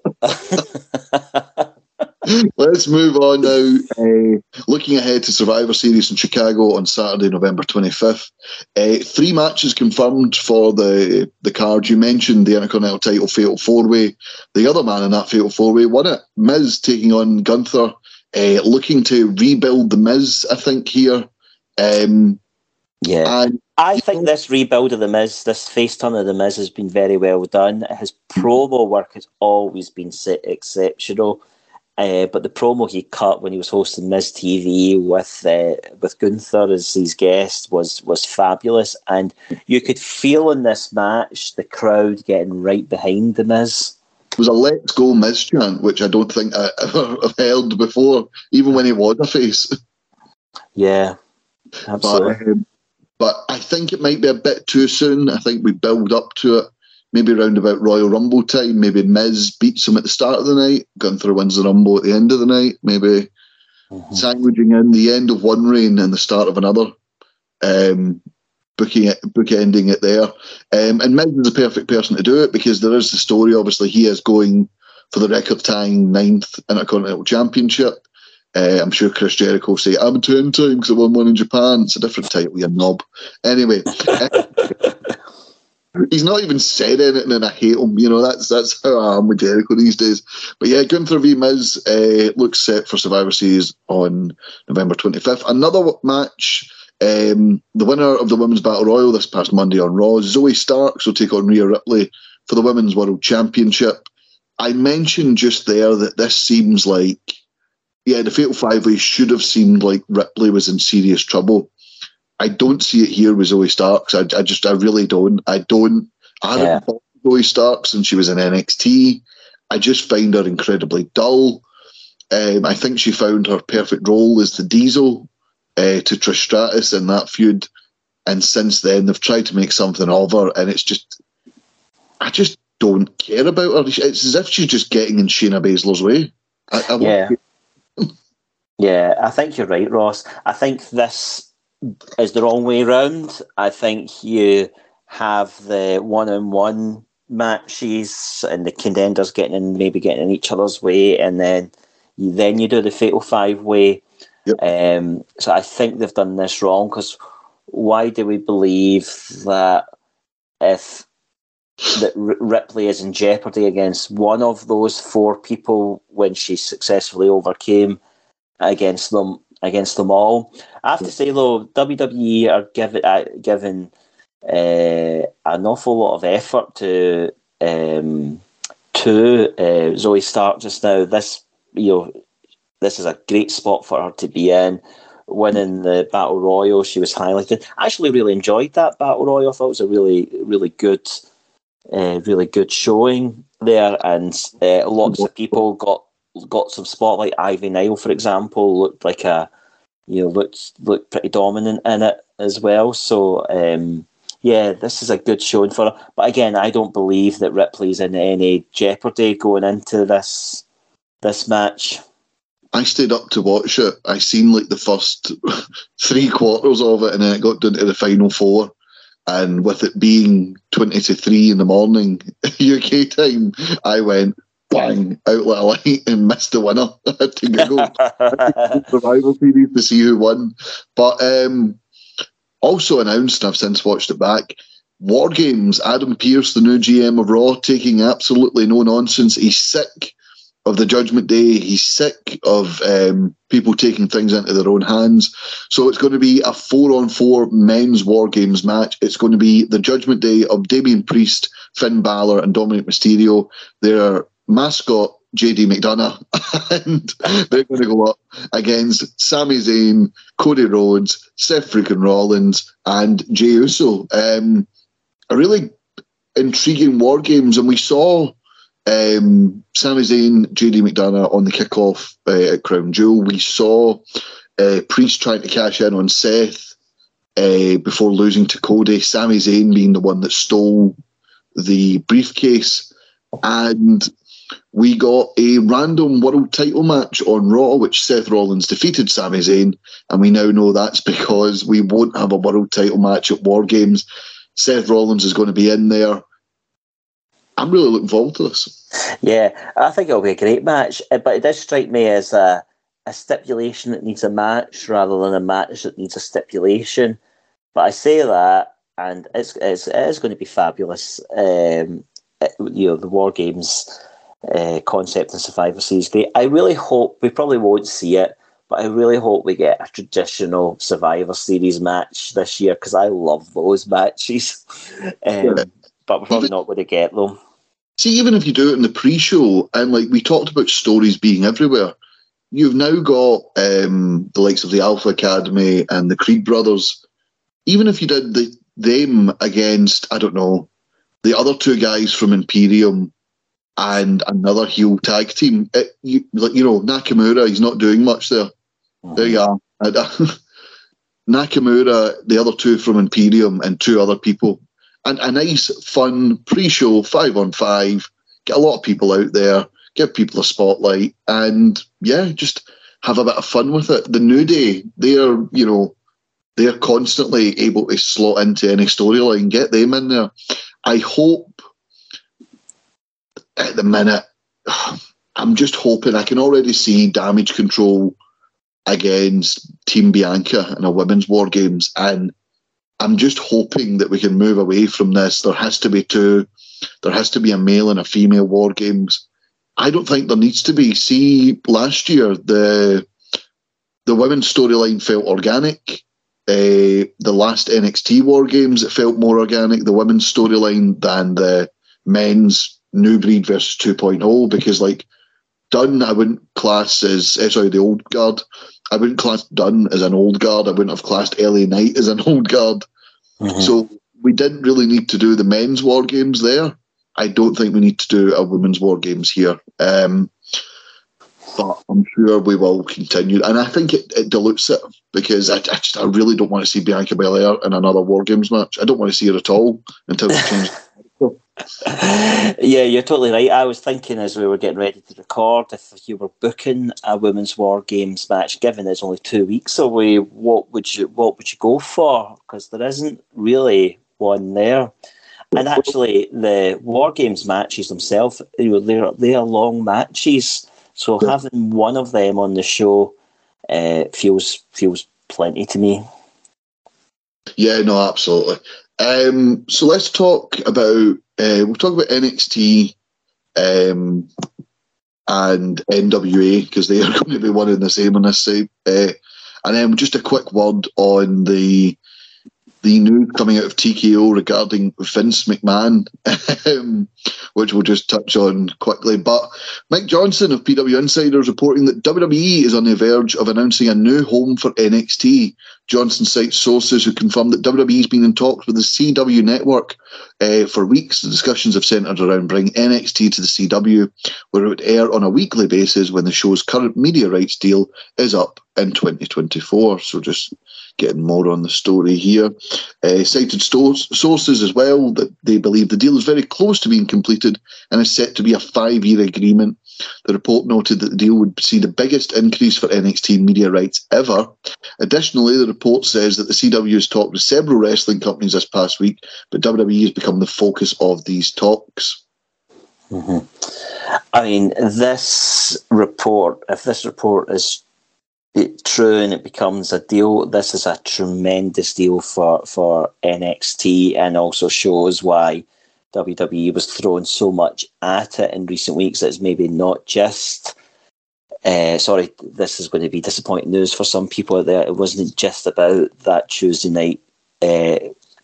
Let's move on now. Uh, looking ahead to Survivor Series in Chicago on Saturday, November twenty-fifth. Uh, three matches confirmed for the the card. You mentioned the Intercontinental title Fatal Four Way. The other man in that Fatal Four Way won it. Miz taking on Gunther, uh, looking to rebuild the Miz. I think here. Um, yeah, and, I think this rebuild of the Miz, this face turn of the Miz, has been very well done. His promo work has always been exceptional. Uh, but the promo he cut when he was hosting Miz T V with uh, with Gunther as his guest was was fabulous, and you could feel in this match the crowd getting right behind the Miz. It was a "Let's Go Miz" chant, which I don't think I ever have heard before, even when he was a face. Yeah, absolutely. But, um, but I think it might be a bit too soon. I think we build up to it. Maybe around about Royal Rumble time, maybe Miz beats him at the start of the night, Gunther wins the Rumble at the end of the night, maybe mm-hmm. sandwiching in the end of one reign and the start of another, um, booking it, bookending it there. Um, and Miz is the perfect person to do it because there is the story, obviously, he is going for the record-tying ninth Intercontinental Championship. Uh, I'm sure Chris Jericho will say, I'm ten times because I won one in Japan. It's a different title, you knob. Anyway. He's not even said anything and I hate him. You know, that's that's how I am with Jericho these days. But yeah, Gunther v Miz uh, looks set for Survivor Series on November twenty-fifth. Another match Um, the winner of the Women's Battle Royal this past Monday on Raw, Zoe Starks, will take on Rhea Ripley for the Women's World Championship. I mentioned just there that this seems like, yeah, the Fatal Five-Way should have seemed like Ripley was in serious trouble. I don't see it here with Zoe Starks. I, I just, I really don't. I don't. I hadn't yeah. thought Zoe Starks since she was in N X T. I just find her incredibly dull. Um, I think she found her perfect role as the Diesel uh, to Trish Stratus in that feud. And since then, they've tried to make something of her, and it's just, I just don't care about her. It's as if she's just getting in Shayna Baszler's way. I, I yeah. yeah, I think you're right, Ross. I think this is the wrong way round. I think you have the one-on-one matches and the contenders getting in, maybe getting in each other's way, and then you, then you do the Fatal Five-Way. Yep. Um, so I think they've done this wrong, because why do we believe that if that R- Ripley is in jeopardy against one of those four people when she successfully overcame against them against them all? I have to say though, W W E are giving uh, giving uh, an awful lot of effort to um, to uh, Zoe Stark just now. This you know this is a great spot for her to be in. Winning the Battle Royal, she was highlighted. I actually really enjoyed that Battle Royal. I thought it was a really really good, uh, really good showing there, and uh, lots of people got got some spotlight. Ivy Nile, for example, looked like a you know looked looked pretty dominant in it as well. So um, yeah, this is a good showing for her. But again, I don't believe that Ripley's in any jeopardy going into this this match. I stayed up to watch it. I seen like the first three quarters of it, and then it got down to the final four. And with it being twenty to three in the morning U K time, I went bang out like a light and missed the winner. I had to Google the Survival Series to see who won. But um, also announced, and I've since watched it back, War Games, Adam Pearce, the new G M of Raw, taking absolutely no nonsense. He's sick of the Judgment Day. He's sick of um, people taking things into their own hands. So it's going to be a four-on-four men's War Games match. It's going to be the Judgment Day of Damian Priest, Finn Balor, and Dominic Mysterio. Their mascot, J D McDonough, and they're going to go up against Sami Zayn, Cody Rhodes, Seth freaking Rollins, and Jey Uso. Um, a really intriguing War Games, and we saw Um, Sami Zayn, J D McDonough on the kickoff uh, at Crown Jewel. We saw uh, Priest trying to cash in on Seth uh, before losing to Cody. Sami Zayn being the one that stole the briefcase. And we got a random world title match on Raw, which Seth Rollins defeated Sami Zayn. And we now know that's because we won't have a world title match at War Games. Seth Rollins is going to be in there. I'm really looking forward to this. Yeah, I think it'll be a great match, but it does strike me as a, a stipulation that needs a match rather than a match that needs a stipulation. But I say that, and it's, it's it is going to be fabulous. Um, it, you know, the War Games uh, concept in Survivor Series great. I really hope, we probably won't see it, but I really hope we get a traditional Survivor Series match this year, because I love those matches. Um, yeah. But we're probably even, not going to get them. See, even if you do it in the pre-show, and like we talked about stories being everywhere, you've now got um, the likes of the Alpha Academy and the Creed brothers. Even if you did the, them against, I don't know, the other two guys from Imperium and another heel tag team, it, you, like, you know, Nakamura, he's not doing much there. Mm-hmm. There you are. Nakamura, the other two from Imperium, and two other people. And a nice, fun pre-show, five on five, get a lot of people out there, give people a spotlight, and yeah, just have a bit of fun with it. The New Day, they're, you know, they're constantly able to slot into any storyline, get them in there. I hope at the minute, I'm just hoping, I can already see Damage Control against Team Bianca in a women's War Games, and I'm just hoping that we can move away from this. There has to be two. There has to be a male and a female War Games. I don't think there needs to be. See, last year, the the women's storyline felt organic. uh, the last N X T War Games, it felt more organic, the women's storyline, than the men's New Breed versus two point oh, because like Dunn, I wouldn't class as, uh, sorry, the old guard. I wouldn't class Dunn as an old guard. I wouldn't have classed L A Knight as an old guard. Mm-hmm. So we didn't really need to do the men's War Games there. I don't think we need to do a women's War Games here. Um, but I'm sure we will continue. And I think it, it dilutes it, because I, I, just, I really don't want to see Bianca Belair in another War Games match. I don't want to see her at all until we change it. Yeah, you're totally right. I was thinking as we were getting ready to record, if you were booking a women's War Games match, given it's only two weeks away, what would you what would you go for? Because there isn't really one there. And actually, the War Games matches themselves, you know, they're they're long matches. So having one of them on the show uh, feels feels plenty to me. Yeah, no, absolutely. Um, so let's talk about uh, we'll talk about N X T um, and N W A, because they are going to be one and the same on this side. Uh, and then just a quick word on the the news coming out of T K O regarding Vince McMahon, um, which we'll just touch on quickly. But Mike Johnson of P W Insider is reporting that W W E is on the verge of announcing a new home for N X T. Johnson cites sources who confirmed that W W E has been in talks with the C W network uh, for weeks. The discussions have centred around bringing N X T to the C W, where it would air on a weekly basis when the show's current media rights deal is up in twenty twenty-four. So just getting more on the story here. Uh, cited stores, sources as well that they believe the deal is very close to being completed and is set to be a five-year agreement. The report noted that the deal would see the biggest increase for N X T media rights ever. Additionally, the report says that the C W has talked with several wrestling companies this past week, but W W E has become the focus of these talks. Mm-hmm. I mean, this report, if this report is true and it becomes a deal, this is a tremendous deal for, for N X T, and also shows why W W E was throwing so much at it in recent weeks. It's maybe not just, uh, sorry, this is going to be disappointing news for some people out there. It wasn't just about that Tuesday night uh,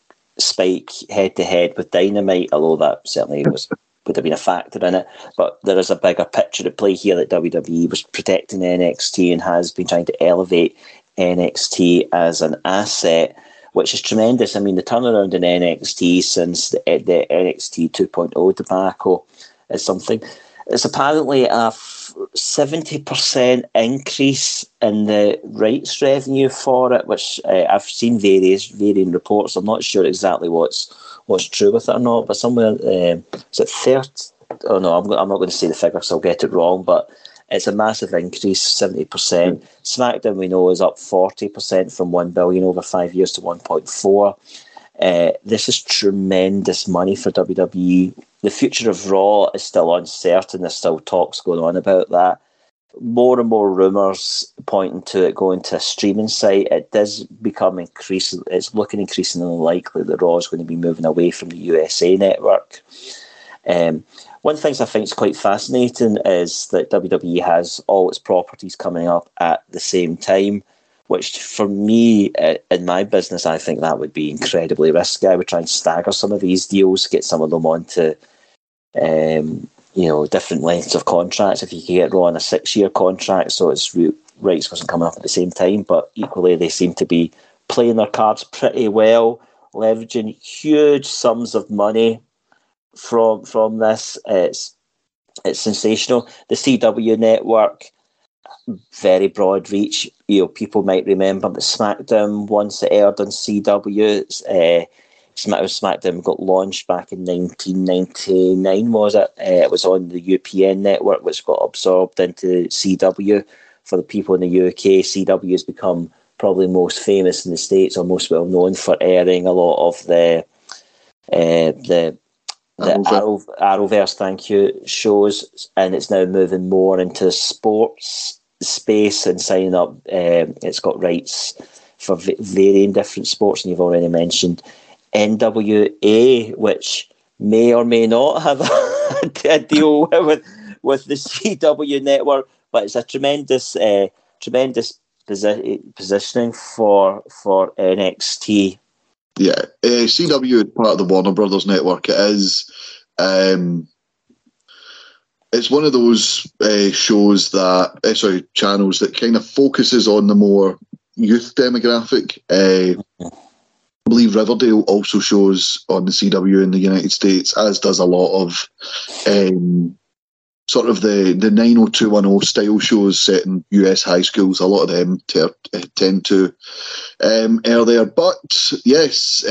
Spike head-to-head with Dynamite, although that certainly was would have been a factor in it. But there is a bigger picture at play here that W W E was protecting N X T and has been trying to elevate N X T as an asset, which is tremendous. I mean, the turnaround in N X T since the, the N X T two point oh debacle is something. It's apparently a seventy percent increase in the rights revenue for it, which uh, I've seen various varying reports. I'm not sure exactly what's what's true with it or not, but somewhere, uh, is it thirty? Oh no, I'm, I'm not going to say the figure because I'll get it wrong, but it's a massive increase, seventy percent. SmackDown, we know, is up forty percent from one billion dollars over five years to one point four. Uh, this is tremendous money for W W E. The future of Raw is still uncertain. There's still talks going on about that. More and more rumours pointing to it going to a streaming site. It does become increasing. It's looking increasingly likely that Raw is going to be moving away from the U S A network. Um, one of the things I think is quite fascinating is that W W E has all its properties coming up at the same time, which for me, uh, in my business, I think that would be incredibly risky. I would try and stagger some of these deals, get some of them onto um, you know, different lengths of contracts. If you can get Raw on a six-year contract, so its rights wasn't coming up at the same time, but equally they seem to be playing their cards pretty well, leveraging huge sums of money from from this. It's it's sensational. The C W network, very broad reach. You know, people might remember that SmackDown, once it aired on C W, uh, SmackDown got launched back in nineteen ninety-nine, was it? Uh, it was on the U P N network, which got absorbed into C W. For the people in the U K, C W has become probably most famous in the States, or most well known for airing a lot of the uh, the the Arrow, Arrowverse, thank you, shows, and it's now moving more into sports space and signing up. Um, it's got rights for v- varying different sports, and you've already mentioned N W A, which may or may not have a, a deal with with the C W network, but it's a tremendous, uh, tremendous posi- positioning for for N X T. Yeah, uh, C W is part of the Warner Brothers network. It is. Um, it's one of those uh, shows that, uh, sorry, channels that kind of focuses on the more youth demographic. Uh, I believe Riverdale also shows on the C W in the United States, as does a lot of um, sort of the, the nine oh two one oh style shows set in U S high schools. A lot of them ter- tend to um, air there. But yes,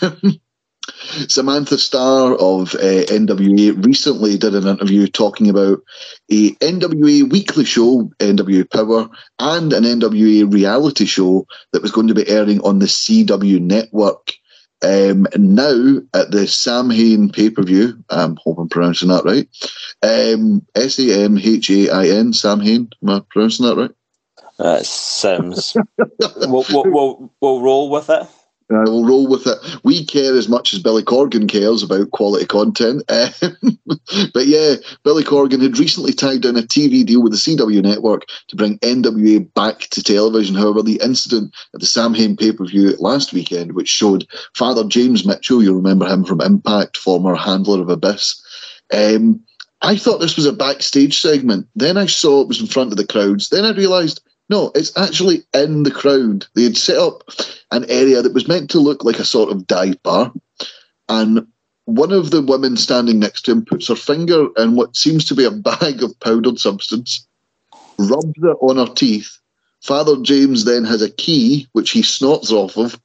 Samantha Starr of uh, N W A recently did an interview talking about a N W A weekly show, N W A Power, and an N W A reality show that was going to be airing on the C W network. Um, now at the Samhain pay-per-view, I hope I'm pronouncing that right. Um, S A M H A I N, Samhain. Am I pronouncing that right? That sounds. we'll, we'll, we'll, we'll roll with it. Uh, we'll roll with it. We care as much as Billy Corgan cares about quality content. Um, but yeah, Billy Corgan had recently tied in a T V deal with the C W network to bring N W A back to television. However, the incident at the Samhain pay-per-view last weekend, which showed Father James Mitchell, you remember him from Impact, former handler of Abyss, um, I thought this was a backstage segment. Then I saw it was in front of the crowds. Then I realised, no, it's actually in the crowd. They had set up an area that was meant to look like a sort of dive bar, and one of the women standing next to him puts her finger in what seems to be a bag of powdered substance, rubs it on her teeth. Father James then has a key, which he snorts off of.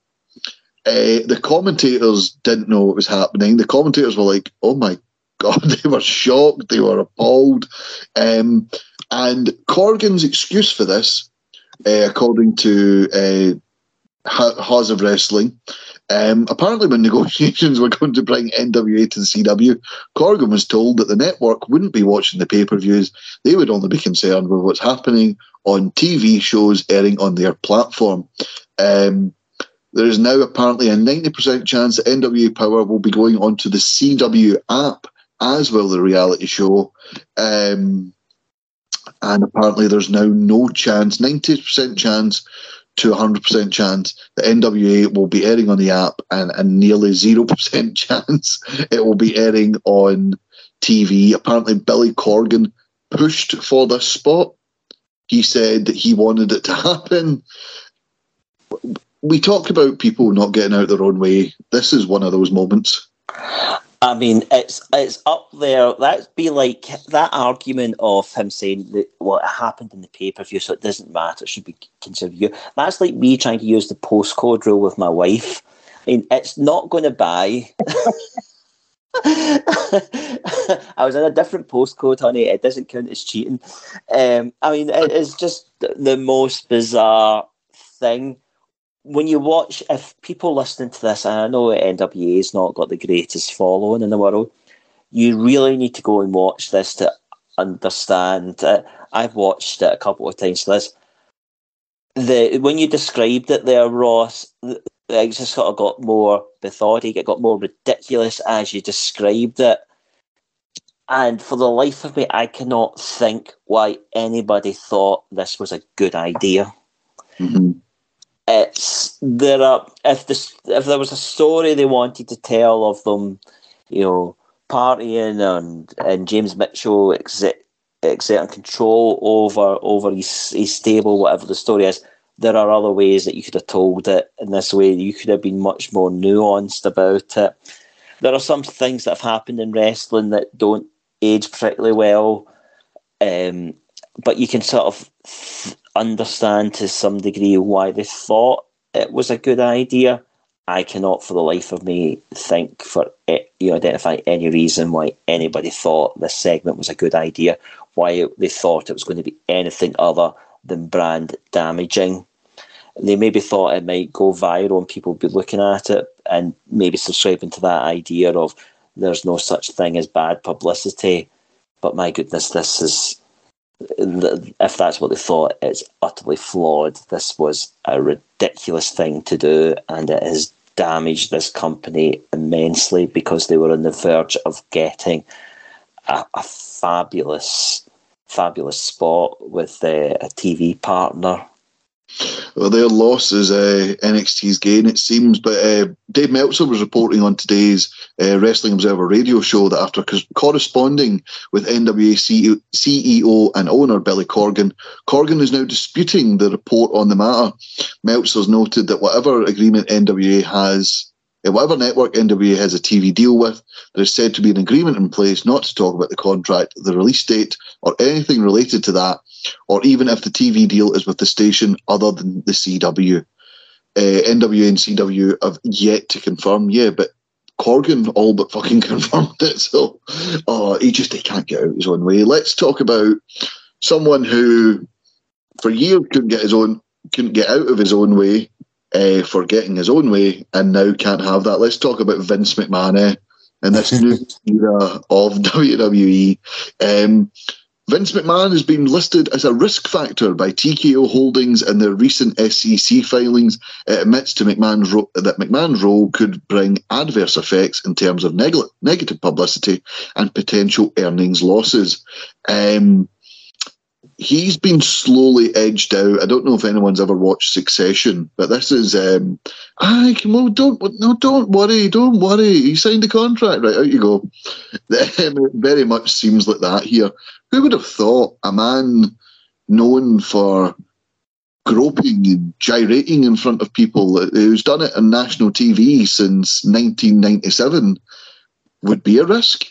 Uh, the commentators didn't know what was happening. The commentators were like, oh my God, they were shocked, they were appalled. Um, and Corgan's excuse for this, Uh, according to uh, Haas of Wrestling, um, apparently when negotiations were going to bring N W A to the C W, Corgan was told that the network wouldn't be watching the pay-per-views. They would only be concerned with what's happening on T V shows airing on their platform. Um, there is now apparently a ninety percent chance that N W A Power will be going onto the C W app, as will the reality show. Um, And apparently there's now no chance, ninety percent chance to one hundred percent chance that N W A will be airing on the app, and a nearly zero percent chance it will be airing on T V. Apparently Billy Corgan pushed for this spot. He said that he wanted it to happen. We talk about people not getting out their own way. This is one of those moments. I mean, it's it's up there. That'd be like that argument of him saying that what happened in the pay-per-view, so it doesn't matter, it should be considered you. That's like me trying to use the postcode rule with my wife. I mean, it's not going to buy. I was in a different postcode, honey. It doesn't count as cheating. Um, I mean, it is just the most bizarre thing. When you watch, if people listening to this, and I know N W A's not got the greatest following in the world, you really need to go and watch this to understand. Uh, I've watched it a couple of times. This, the when you described it there, Ross, it just sort of got more methodic. It got more ridiculous as you described it. And for the life of me, I cannot think why anybody thought this was a good idea. Mm-hmm. It's there are if this if there was a story they wanted to tell of them, you know, partying and and James Mitchell exert, exerting control over over his his stable, whatever the story is. There are other ways that you could have told it in this way. You could have been much more nuanced about it. There are some things that have happened in wrestling that don't age particularly well, um, but you can sort of th- understand to some degree why they thought it was a good idea. I cannot for the life of me think for it, you know, identify any reason why anybody thought this segment was a good idea, why it, they thought it was going to be anything other than brand damaging. They maybe thought it might go viral and people would be looking at it and maybe subscribing to that idea of there's no such thing as bad publicity. But my goodness, this is, if that's what they thought, it's utterly flawed. This was a ridiculous thing to do, and it has damaged this company immensely because they were on the verge of getting a, a fabulous, fabulous spot with uh, a T V partner. Well, their loss is uh, N X T's gain, it seems. But uh, Dave Meltzer was reporting on today's uh, Wrestling Observer radio show that after co- corresponding with N W A C E O and owner Billy Corgan, Corgan is now disputing the report on the matter. Meltzer's noted that whatever agreement N W A has, uh, whatever network N W A has a T V deal with, there is said to be an agreement in place not to talk about the contract, the release date, or anything related to that, or even if the T V deal is with the station other than the C W. Uh, N W A and C W have yet to confirm, yeah, but Corgan all but fucking confirmed it, so oh, he just he can't get out his own way. Let's talk about someone who for years couldn't get his own couldn't get out of his own way uh, for getting his own way, and now can't have that. Let's talk about Vince McMahon eh, and this new era of W W E. Um, Vince McMahon has been listed as a risk factor by T K O Holdings in their recent S E C filings. It admits to McMahon's ro- that McMahon's role could bring adverse effects in terms of neg- negative publicity and potential earnings losses. Um, he's been slowly edged out. I don't know if anyone's ever watched Succession, but this is... Um, Aye, come on, don't, no, don't worry, don't worry. He signed a contract, right, out you go. Um, it very much seems like that here. Who would have thought a man known for groping and gyrating in front of people, who's done it on national T V since nineteen ninety-seven, would be a risk?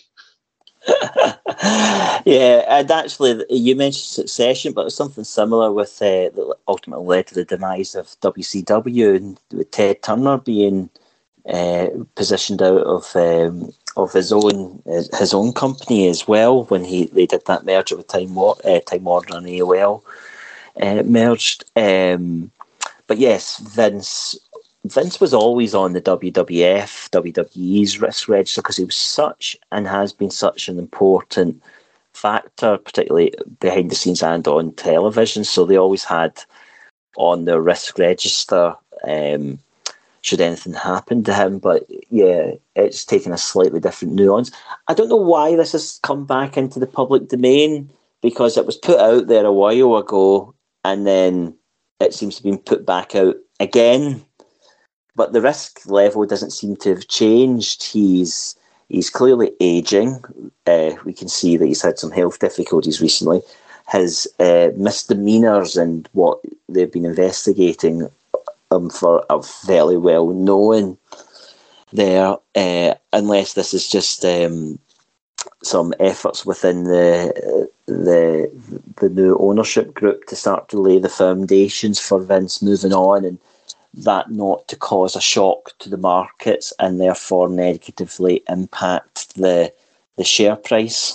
Yeah, and actually, you mentioned Succession, but it was something similar with uh, that ultimately led to the demise of W C W, and with Ted Turner being uh, positioned out of um, of his own his own company as well when he they did that merger with Time War, uh, Time Warner and A O L uh, merged. Um, but yes, Vince. Vince was always on the W W F, W W E's risk register because he was such and has been such an important factor, particularly behind the scenes and on television. So they always had on their risk register um, should anything happen to him. But yeah, it's taken a slightly different nuance. I don't know why this has come back into the public domain, because it was put out there a while ago and then it seems to be put back out again. But the risk level doesn't seem to have changed. He's he's clearly ageing. Uh, we can see that he's had some health difficulties recently. His uh, misdemeanours and what they've been investigating um, for are very well known there, uh, unless this is just um, some efforts within the the the new ownership group to start to lay the foundations for Vince moving on, and that not to cause a shock to the markets and therefore negatively impact the the share price.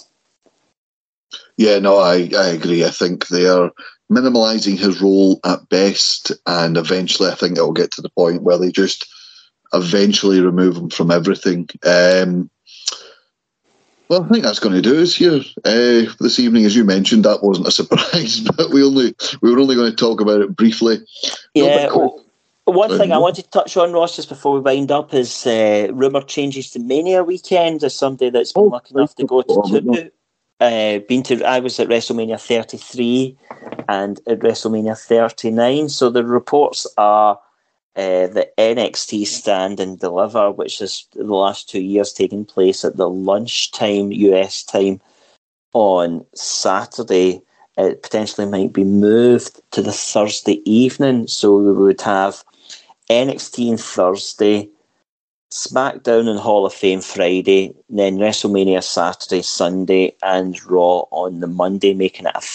Yeah, no, I, I agree. I think they are minimalising his role at best, and eventually I think it will get to the point where they just eventually remove him from everything. Um, well, I think that's going to do us here uh, this evening. As you mentioned, that wasn't a surprise, but we only we were only going to talk about it briefly. Yeah. No, One thing I wanted to touch on, Ross, just before we wind up, is uh, rumoured changes to Mania weekend. As somebody that's been oh, lucky enough to go to two, uh, been to, I was at WrestleMania thirty-three and at WrestleMania thirty-nine. So the reports are uh, the N X T Stand and Deliver, which is the last two years taking place at the lunchtime U S time on Saturday. It potentially might be moved to the Thursday evening. So we would have N X T on Thursday, SmackDown and Hall of Fame Friday, then WrestleMania Saturday, Sunday, and Raw on the Monday, making it a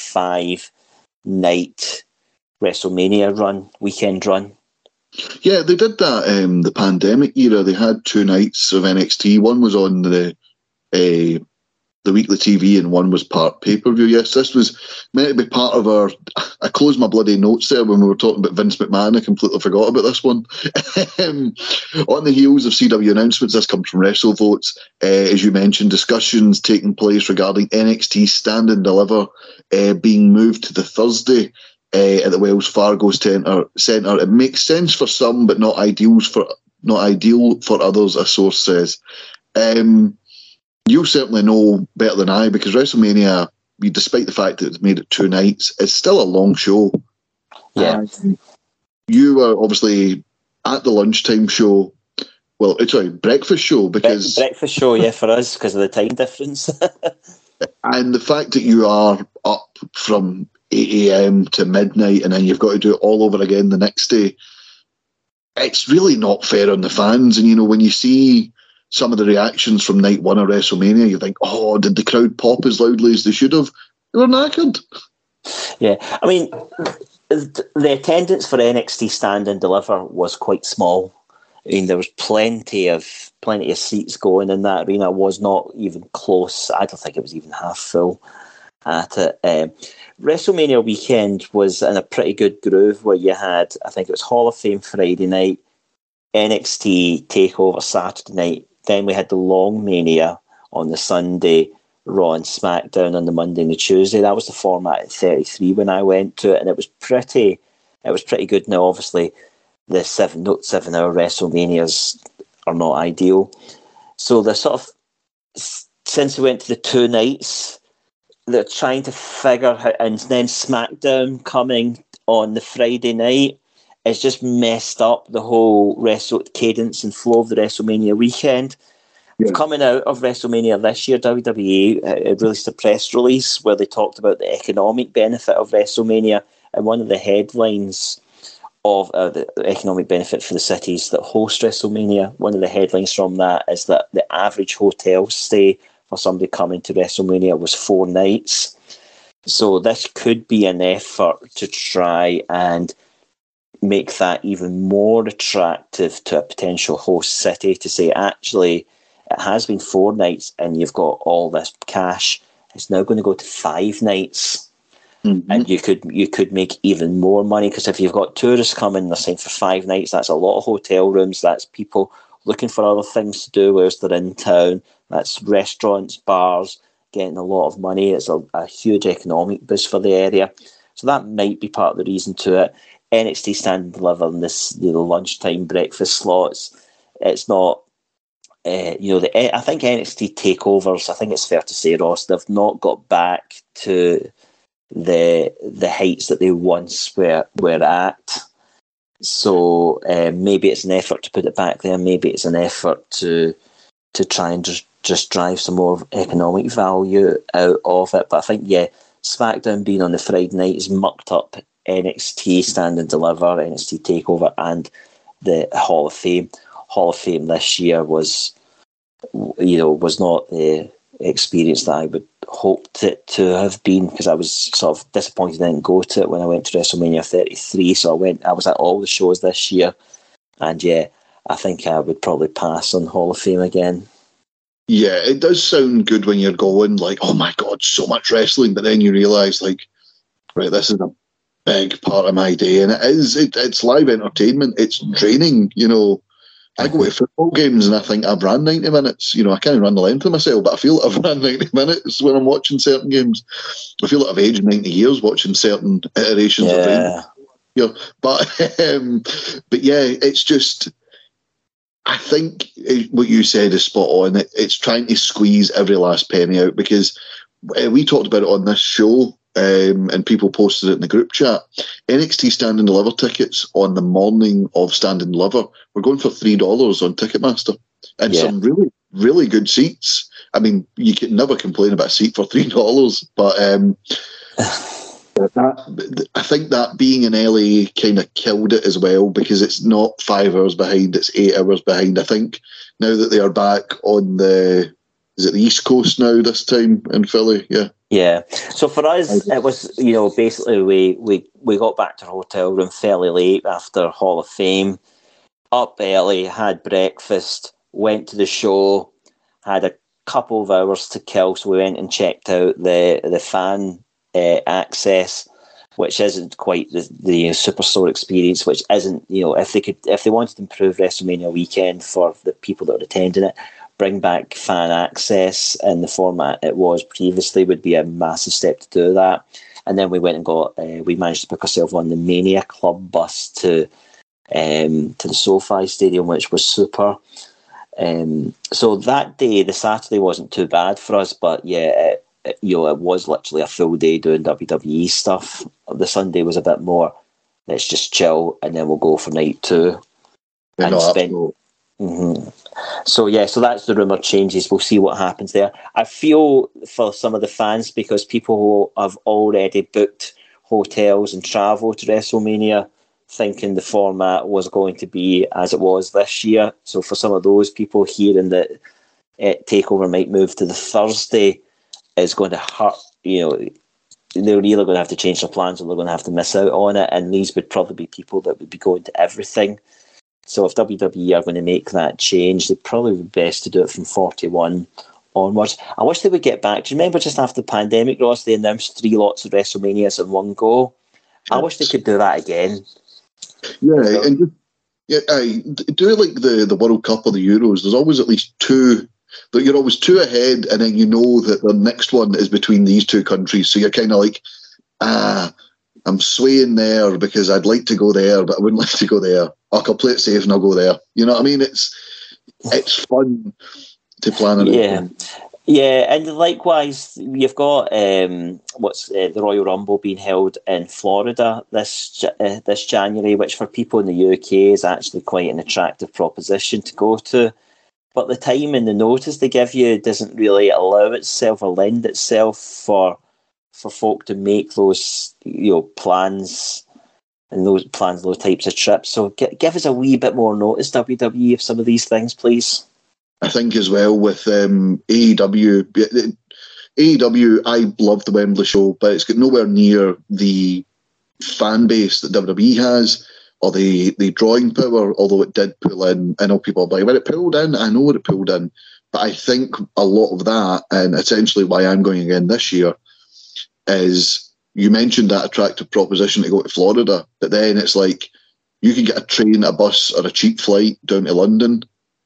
five-night WrestleMania run, weekend run. Yeah, they did that um, the pandemic era. They had two nights of N X T. One was on the uh, the weekly T V and one was part pay-per-view. Yes, this was meant to be part of our... I closed my bloody notes there when we were talking about Vince McMahon. I completely forgot about this one. um, on the heels of C W announcements, this comes from WrestleVotes. Uh, as you mentioned, discussions taking place regarding N X T Stand and Deliver uh, being moved to the Thursday uh, at the Wells Fargo Centre. Centre. It makes sense for some, but not ideal for not ideal for others, a source says. Um, you certainly know better than I, because WrestleMania, despite the fact that it's made it two nights, it's still a long show. Yeah. And you were obviously at the lunchtime show. Well, sorry, breakfast show because Bre- breakfast show, yeah, for us because of the time difference. And the fact that you are up from eight a.m. to midnight and then you've got to do it all over again the next day, it's really not fair on the fans. And, you know, when you see some of the reactions from night one of WrestleMania, you think, oh, did the crowd pop as loudly as they should have? They were knackered. Yeah, I mean, the attendance for N X T Stand and Deliver was quite small. I mean, there was plenty of plenty of seats going in that arena. It was not even close. I don't think it was even half full at it. Um, WrestleMania weekend was in a pretty good groove where you had, I think it was Hall of Fame Friday night, N X T TakeOver Saturday night. Then we had the Long Mania on the Sunday, Raw and SmackDown on the Monday and the Tuesday. That was the format at thirty-three when I went to it, and it was pretty. It was pretty good. Now, obviously, the seven note seven hour WrestleManias are not ideal. So they're sort of, since we went to the two nights, they're trying to figure how, and then SmackDown coming on the Friday night, it's just messed up the whole wrestle cadence and flow of the WrestleMania weekend. Yeah. Coming out of WrestleMania this year, W W E uh, released a press release where they talked about the economic benefit of WrestleMania, and one of the headlines of uh, the economic benefit for the cities that host WrestleMania, one of the headlines from that is that the average hotel stay for somebody coming to WrestleMania was four nights. So this could be an effort to try and make that even more attractive to a potential host city, to say, actually, it has been four nights and you've got all this cash. It's now going to go to five nights. Mm-hmm. And you could you could make even more money, because if you've got tourists coming, they're saying for five nights, that's a lot of hotel rooms, that's people looking for other things to do whilst they're in town, that's restaurants, bars, getting a lot of money. It's a, a huge economic boost for the area. So that might be part of the reason to it. N X T Stand and Deliver in this, you know, lunchtime breakfast slots, it's not, uh, you know, the I think N X T takeovers, I think it's fair to say, Ross, they've not got back to the the heights that they once were were at. So uh, maybe it's an effort to put it back there. Maybe it's an effort to to try and just, just drive some more economic value out of it. But I think, yeah, SmackDown being on the Friday night has mucked up N X T Stand and Deliver, N X T TakeOver, and the Hall of Fame. Hall of Fame this year was, you know, was not the experience that I would hoped it to have been, because I was sort of disappointed I didn't go to it when I went to WrestleMania thirty-three. So I went, I was at all the shows this year, and yeah, I think I would probably pass on Hall of Fame again. Yeah, it does sound good when you're going like, oh my God, so much wrestling, but then you realise like, right, this is a big part of my day, and it is. It, it's live entertainment. It's draining, you know. I go to football games and I think I've ran ninety minutes. You know, I can't run the length of myself, but I feel like I've ran ninety minutes when I'm watching certain games. I feel like I've aged ninety years watching certain iterations yeah. of Rain. You know, but, um, but yeah, it's just, I think it, what you said is spot on. It, it's trying to squeeze every last penny out, because uh, we talked about it on this show. Um, and people posted it in the group chat. N X T Stand and Deliver tickets on the morning of Stand and Deliver were going for three dollars on Ticketmaster, and yeah. some really, really good seats. I mean, you can never complain about a seat for three dollars, but um, that, I think that being in L A kind of killed it as well, because it's not five hours behind; it's eight hours behind. I think now that they are back on the, is it the East Coast now this time in Philly? Yeah. Yeah. So for us, it was, you know, basically we, we, we got back to our hotel room fairly late after Hall of Fame, up early, had breakfast, went to the show, had a couple of hours to kill, so we went and checked out the the fan uh, access, which isn't quite the, the Superstore experience, which isn't, you know, if they could, if they wanted to improve WrestleMania weekend for the people that are attending it, bring back fan access in the format it was previously would be a massive step to do that. And then we went and got, uh, we managed to book ourselves on the Mania Club bus to um, to the SoFi Stadium, which was super. Um, so that day, the Saturday wasn't too bad for us, but yeah, it, it, you know, it was literally a full day doing W W E stuff. The Sunday was a bit more let's just chill, and then we'll go for night two. Yeah, and no, spend. Mm-hmm. So yeah, so that's the rumour changes. We'll see what happens there. I feel for some of the fans, because people who have already booked hotels and travel to WrestleMania, thinking the format was going to be as it was this year. So for some of those people, hearing that uh, TakeOver might move to the Thursday is going to hurt. You know, they're either going to have to change their plans or they're going to have to miss out on it. And these would probably be people that would be going to everything. So if W W E are going to make that change, they'd probably be best to do it from forty-one onwards. I wish they would get back. Do you remember just after the pandemic, Ross, they announced three lots of WrestleManias in one go? I wish they could do that again. Yeah, so, and just, yeah, I do it like the, the World Cup or the Euros. There's always at least two. You're always two ahead, and then you know that the next one is between these two countries. So you're kind of like, ah, I'm swaying there because I'd like to go there, but I wouldn't like to go there. I'll play it safe and I'll go there. You know what I mean? It's it's fun to plan it. Yeah. Yeah, and likewise, you've got um, what's uh, the Royal Rumble being held in Florida this uh, this January, which for people in the U K is actually quite an attractive proposition to go to. But the time and the notice they give you doesn't really allow itself or lend itself for for folk to make those, you know, plans and those plans, those types of trips. So g- give us a wee bit more notice, W W E, of some of these things, please. I think as well with um, A E W, A E W, I love the Wembley show, but it's got nowhere near the fan base that W W E has, or the, the drawing power, although it did pull in. I know people are like, when it pulled in, I know what it pulled in. But I think a lot of that, and essentially why I'm going again this year, is you mentioned that attractive proposition to go to Florida, but then it's like you can get a train, a bus, or a cheap flight down to London,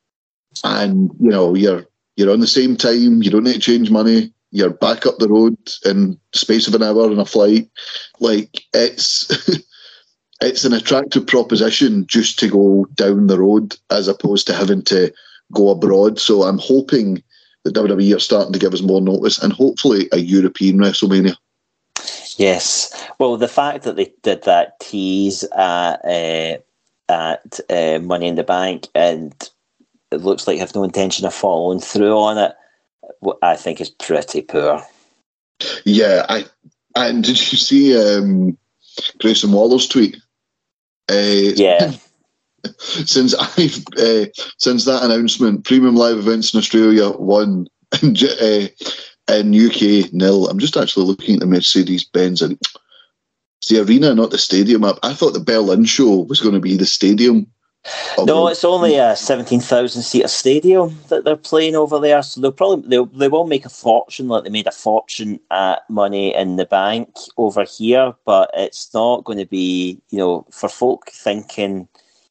and you know you're you're on the same time. You don't need to change money. You're back up the road in the space of an hour on a flight. Like it's it's an attractive proposition just to go down the road as opposed to having to go abroad. So I'm hoping that W W E are starting to give us more notice, and hopefully a European WrestleMania. Yes. Well, the fact that they did that tease at uh, at uh, Money in the Bank, and it looks like they have no intention of following through on it, I think is pretty poor. Yeah, I and did you see um, Grayson Waller's tweet? Uh, yeah. Since I've uh, since that announcement, premium live events in Australia one and uh, in U K nil. I'm just actually looking at the Mercedes-Benz, and it's the arena, not the stadium. I, I thought the Berlin show was going to be the stadium. No, it's only a seventeen thousand seater stadium that they're playing over there, so they'll probably they'll, they will make a fortune like they made a fortune at Money in the Bank over here, but it's not going to be, you know, for folk thinking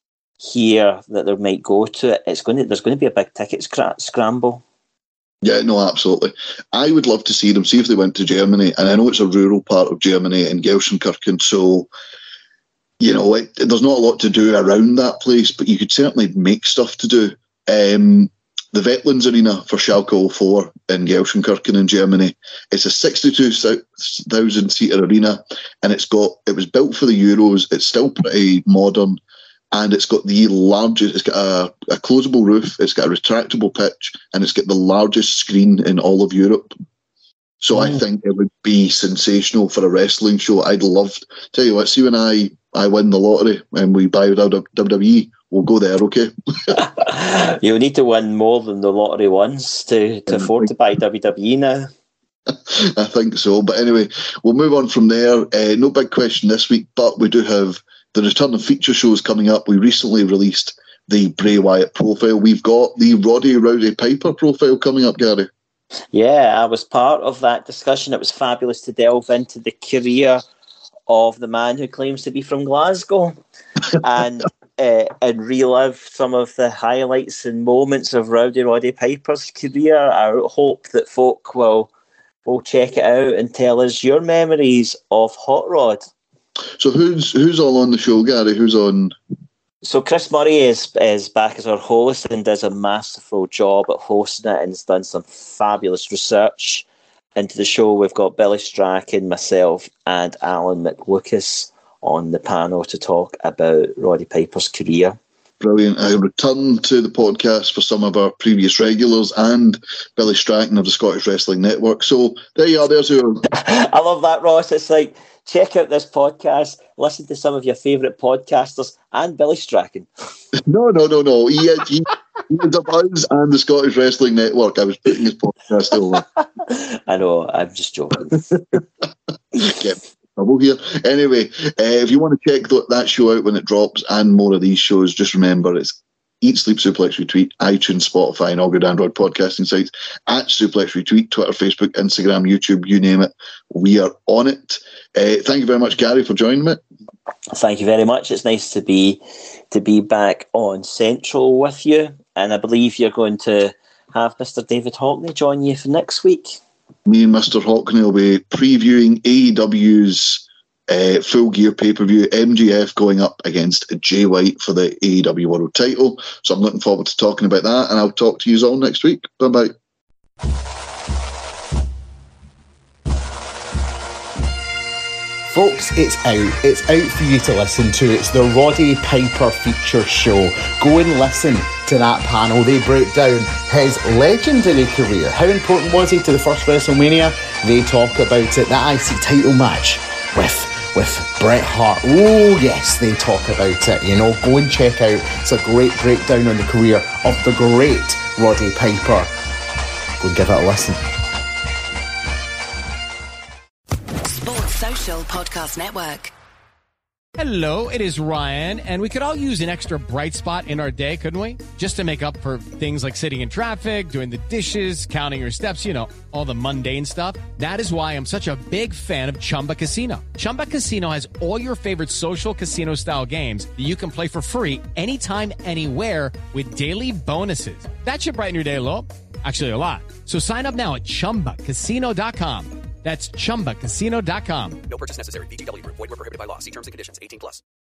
here that they might go to it. It's going to there's going to be a big ticket scra- scramble. Yeah, no, absolutely. I would love to see them, see if they went to Germany, and I know it's a rural part of Germany in Gelsenkirchen, so you know, it, there's not a lot to do around that place, but you could certainly make stuff to do. Um, the Vetlands Arena for Schalke oh four in Gelsenkirchen in Germany, it's a sixty-two thousand seater arena, and it's got it was built for the Euros. It's still pretty modern, and it's got the largest. It's got a, a closable roof. It's got a retractable pitch, and it's got the largest screen in all of Europe. So mm. I think it would be sensational for a wrestling show. I'd love to tell you what. See, when I I win the lottery and we buy W W E, we'll go there, okay? You'll need to win more than the lottery once to, to afford to buy W W E now. I think so. But anyway, we'll move on from there. Uh, no big question this week, but we do have the return of feature shows coming up. We recently released the Bray Wyatt profile. We've got the Roddy Rowdy Piper profile coming up, Gary. Yeah, I was part of that discussion. It was fabulous to delve into the career of the man who claims to be from Glasgow and uh, and relive some of the highlights and moments of Rowdy Roddy Piper's career. I hope that folk will will check it out and tell us your memories of Hot Rod. So who's who's all on the show, Gary? Who's on? So Chris Murray is is back as our host and does a masterful job at hosting it and has done some fabulous research into the show. We've got Billy Strachan, myself, and Alan McLucas on the panel to talk about Roddy Piper's career. Brilliant. I returned to the podcast for some of our previous regulars and Billy Strachan of the Scottish Wrestling Network. So there you are. There's your... I love that, Ross. It's like, check out this podcast, listen to some of your favourite podcasters and Billy Strachan. No, no, no, no. He is, he, he is of us and the Scottish Wrestling Network. I was putting his podcast over. I know, I'm just joking. Get trouble here. Anyway, uh, if you want to check th- that show out when it drops and more of these shows, just remember it's Eat, Sleep, Suplex, Retweet, iTunes, Spotify, and all good Android podcasting sites. At Suplex Retweet, Twitter, Facebook, Instagram, YouTube, you name it, we are on it. Uh, thank you very much, Gary, for joining me. Thank you very much. It's nice to be to be back on Central with you, and I believe you're going to have Mister David Hockney join you for next week. Me and Mister Hockney will be previewing A E W's uh, Full Gear pay-per-view, M J F going up against Jay White for the A E W World Title. So I'm looking forward to talking about that, and I'll talk to you all next week. Bye-bye. Folks, it's out. It's out for you to listen to. It's the Roddy Piper feature show. Go and listen to that panel. They break down his legendary career. How important was he to the first WrestleMania? They talk about it. That I C title match with, with Bret Hart. Oh, yes, they talk about it. You know, go and check out. It's a great breakdown on the career of the great Roddy Piper. Go and give it a listen. Social Podcast Network. Hello, it is Ryan, and we could all use an extra bright spot in our day, couldn't we? Just to make up for things like sitting in traffic, doing the dishes, counting your steps, you know, all the mundane stuff. That is why I'm such a big fan of Chumba Casino. Chumba Casino has all your favorite social casino-style games that you can play for free anytime, anywhere with daily bonuses. That should brighten your day a little. Actually, a lot. So sign up now at chumba casino dot com. That's chumba casino dot com. No purchase necessary. V G W Group. Void where prohibited by law. See terms and conditions. eighteen plus.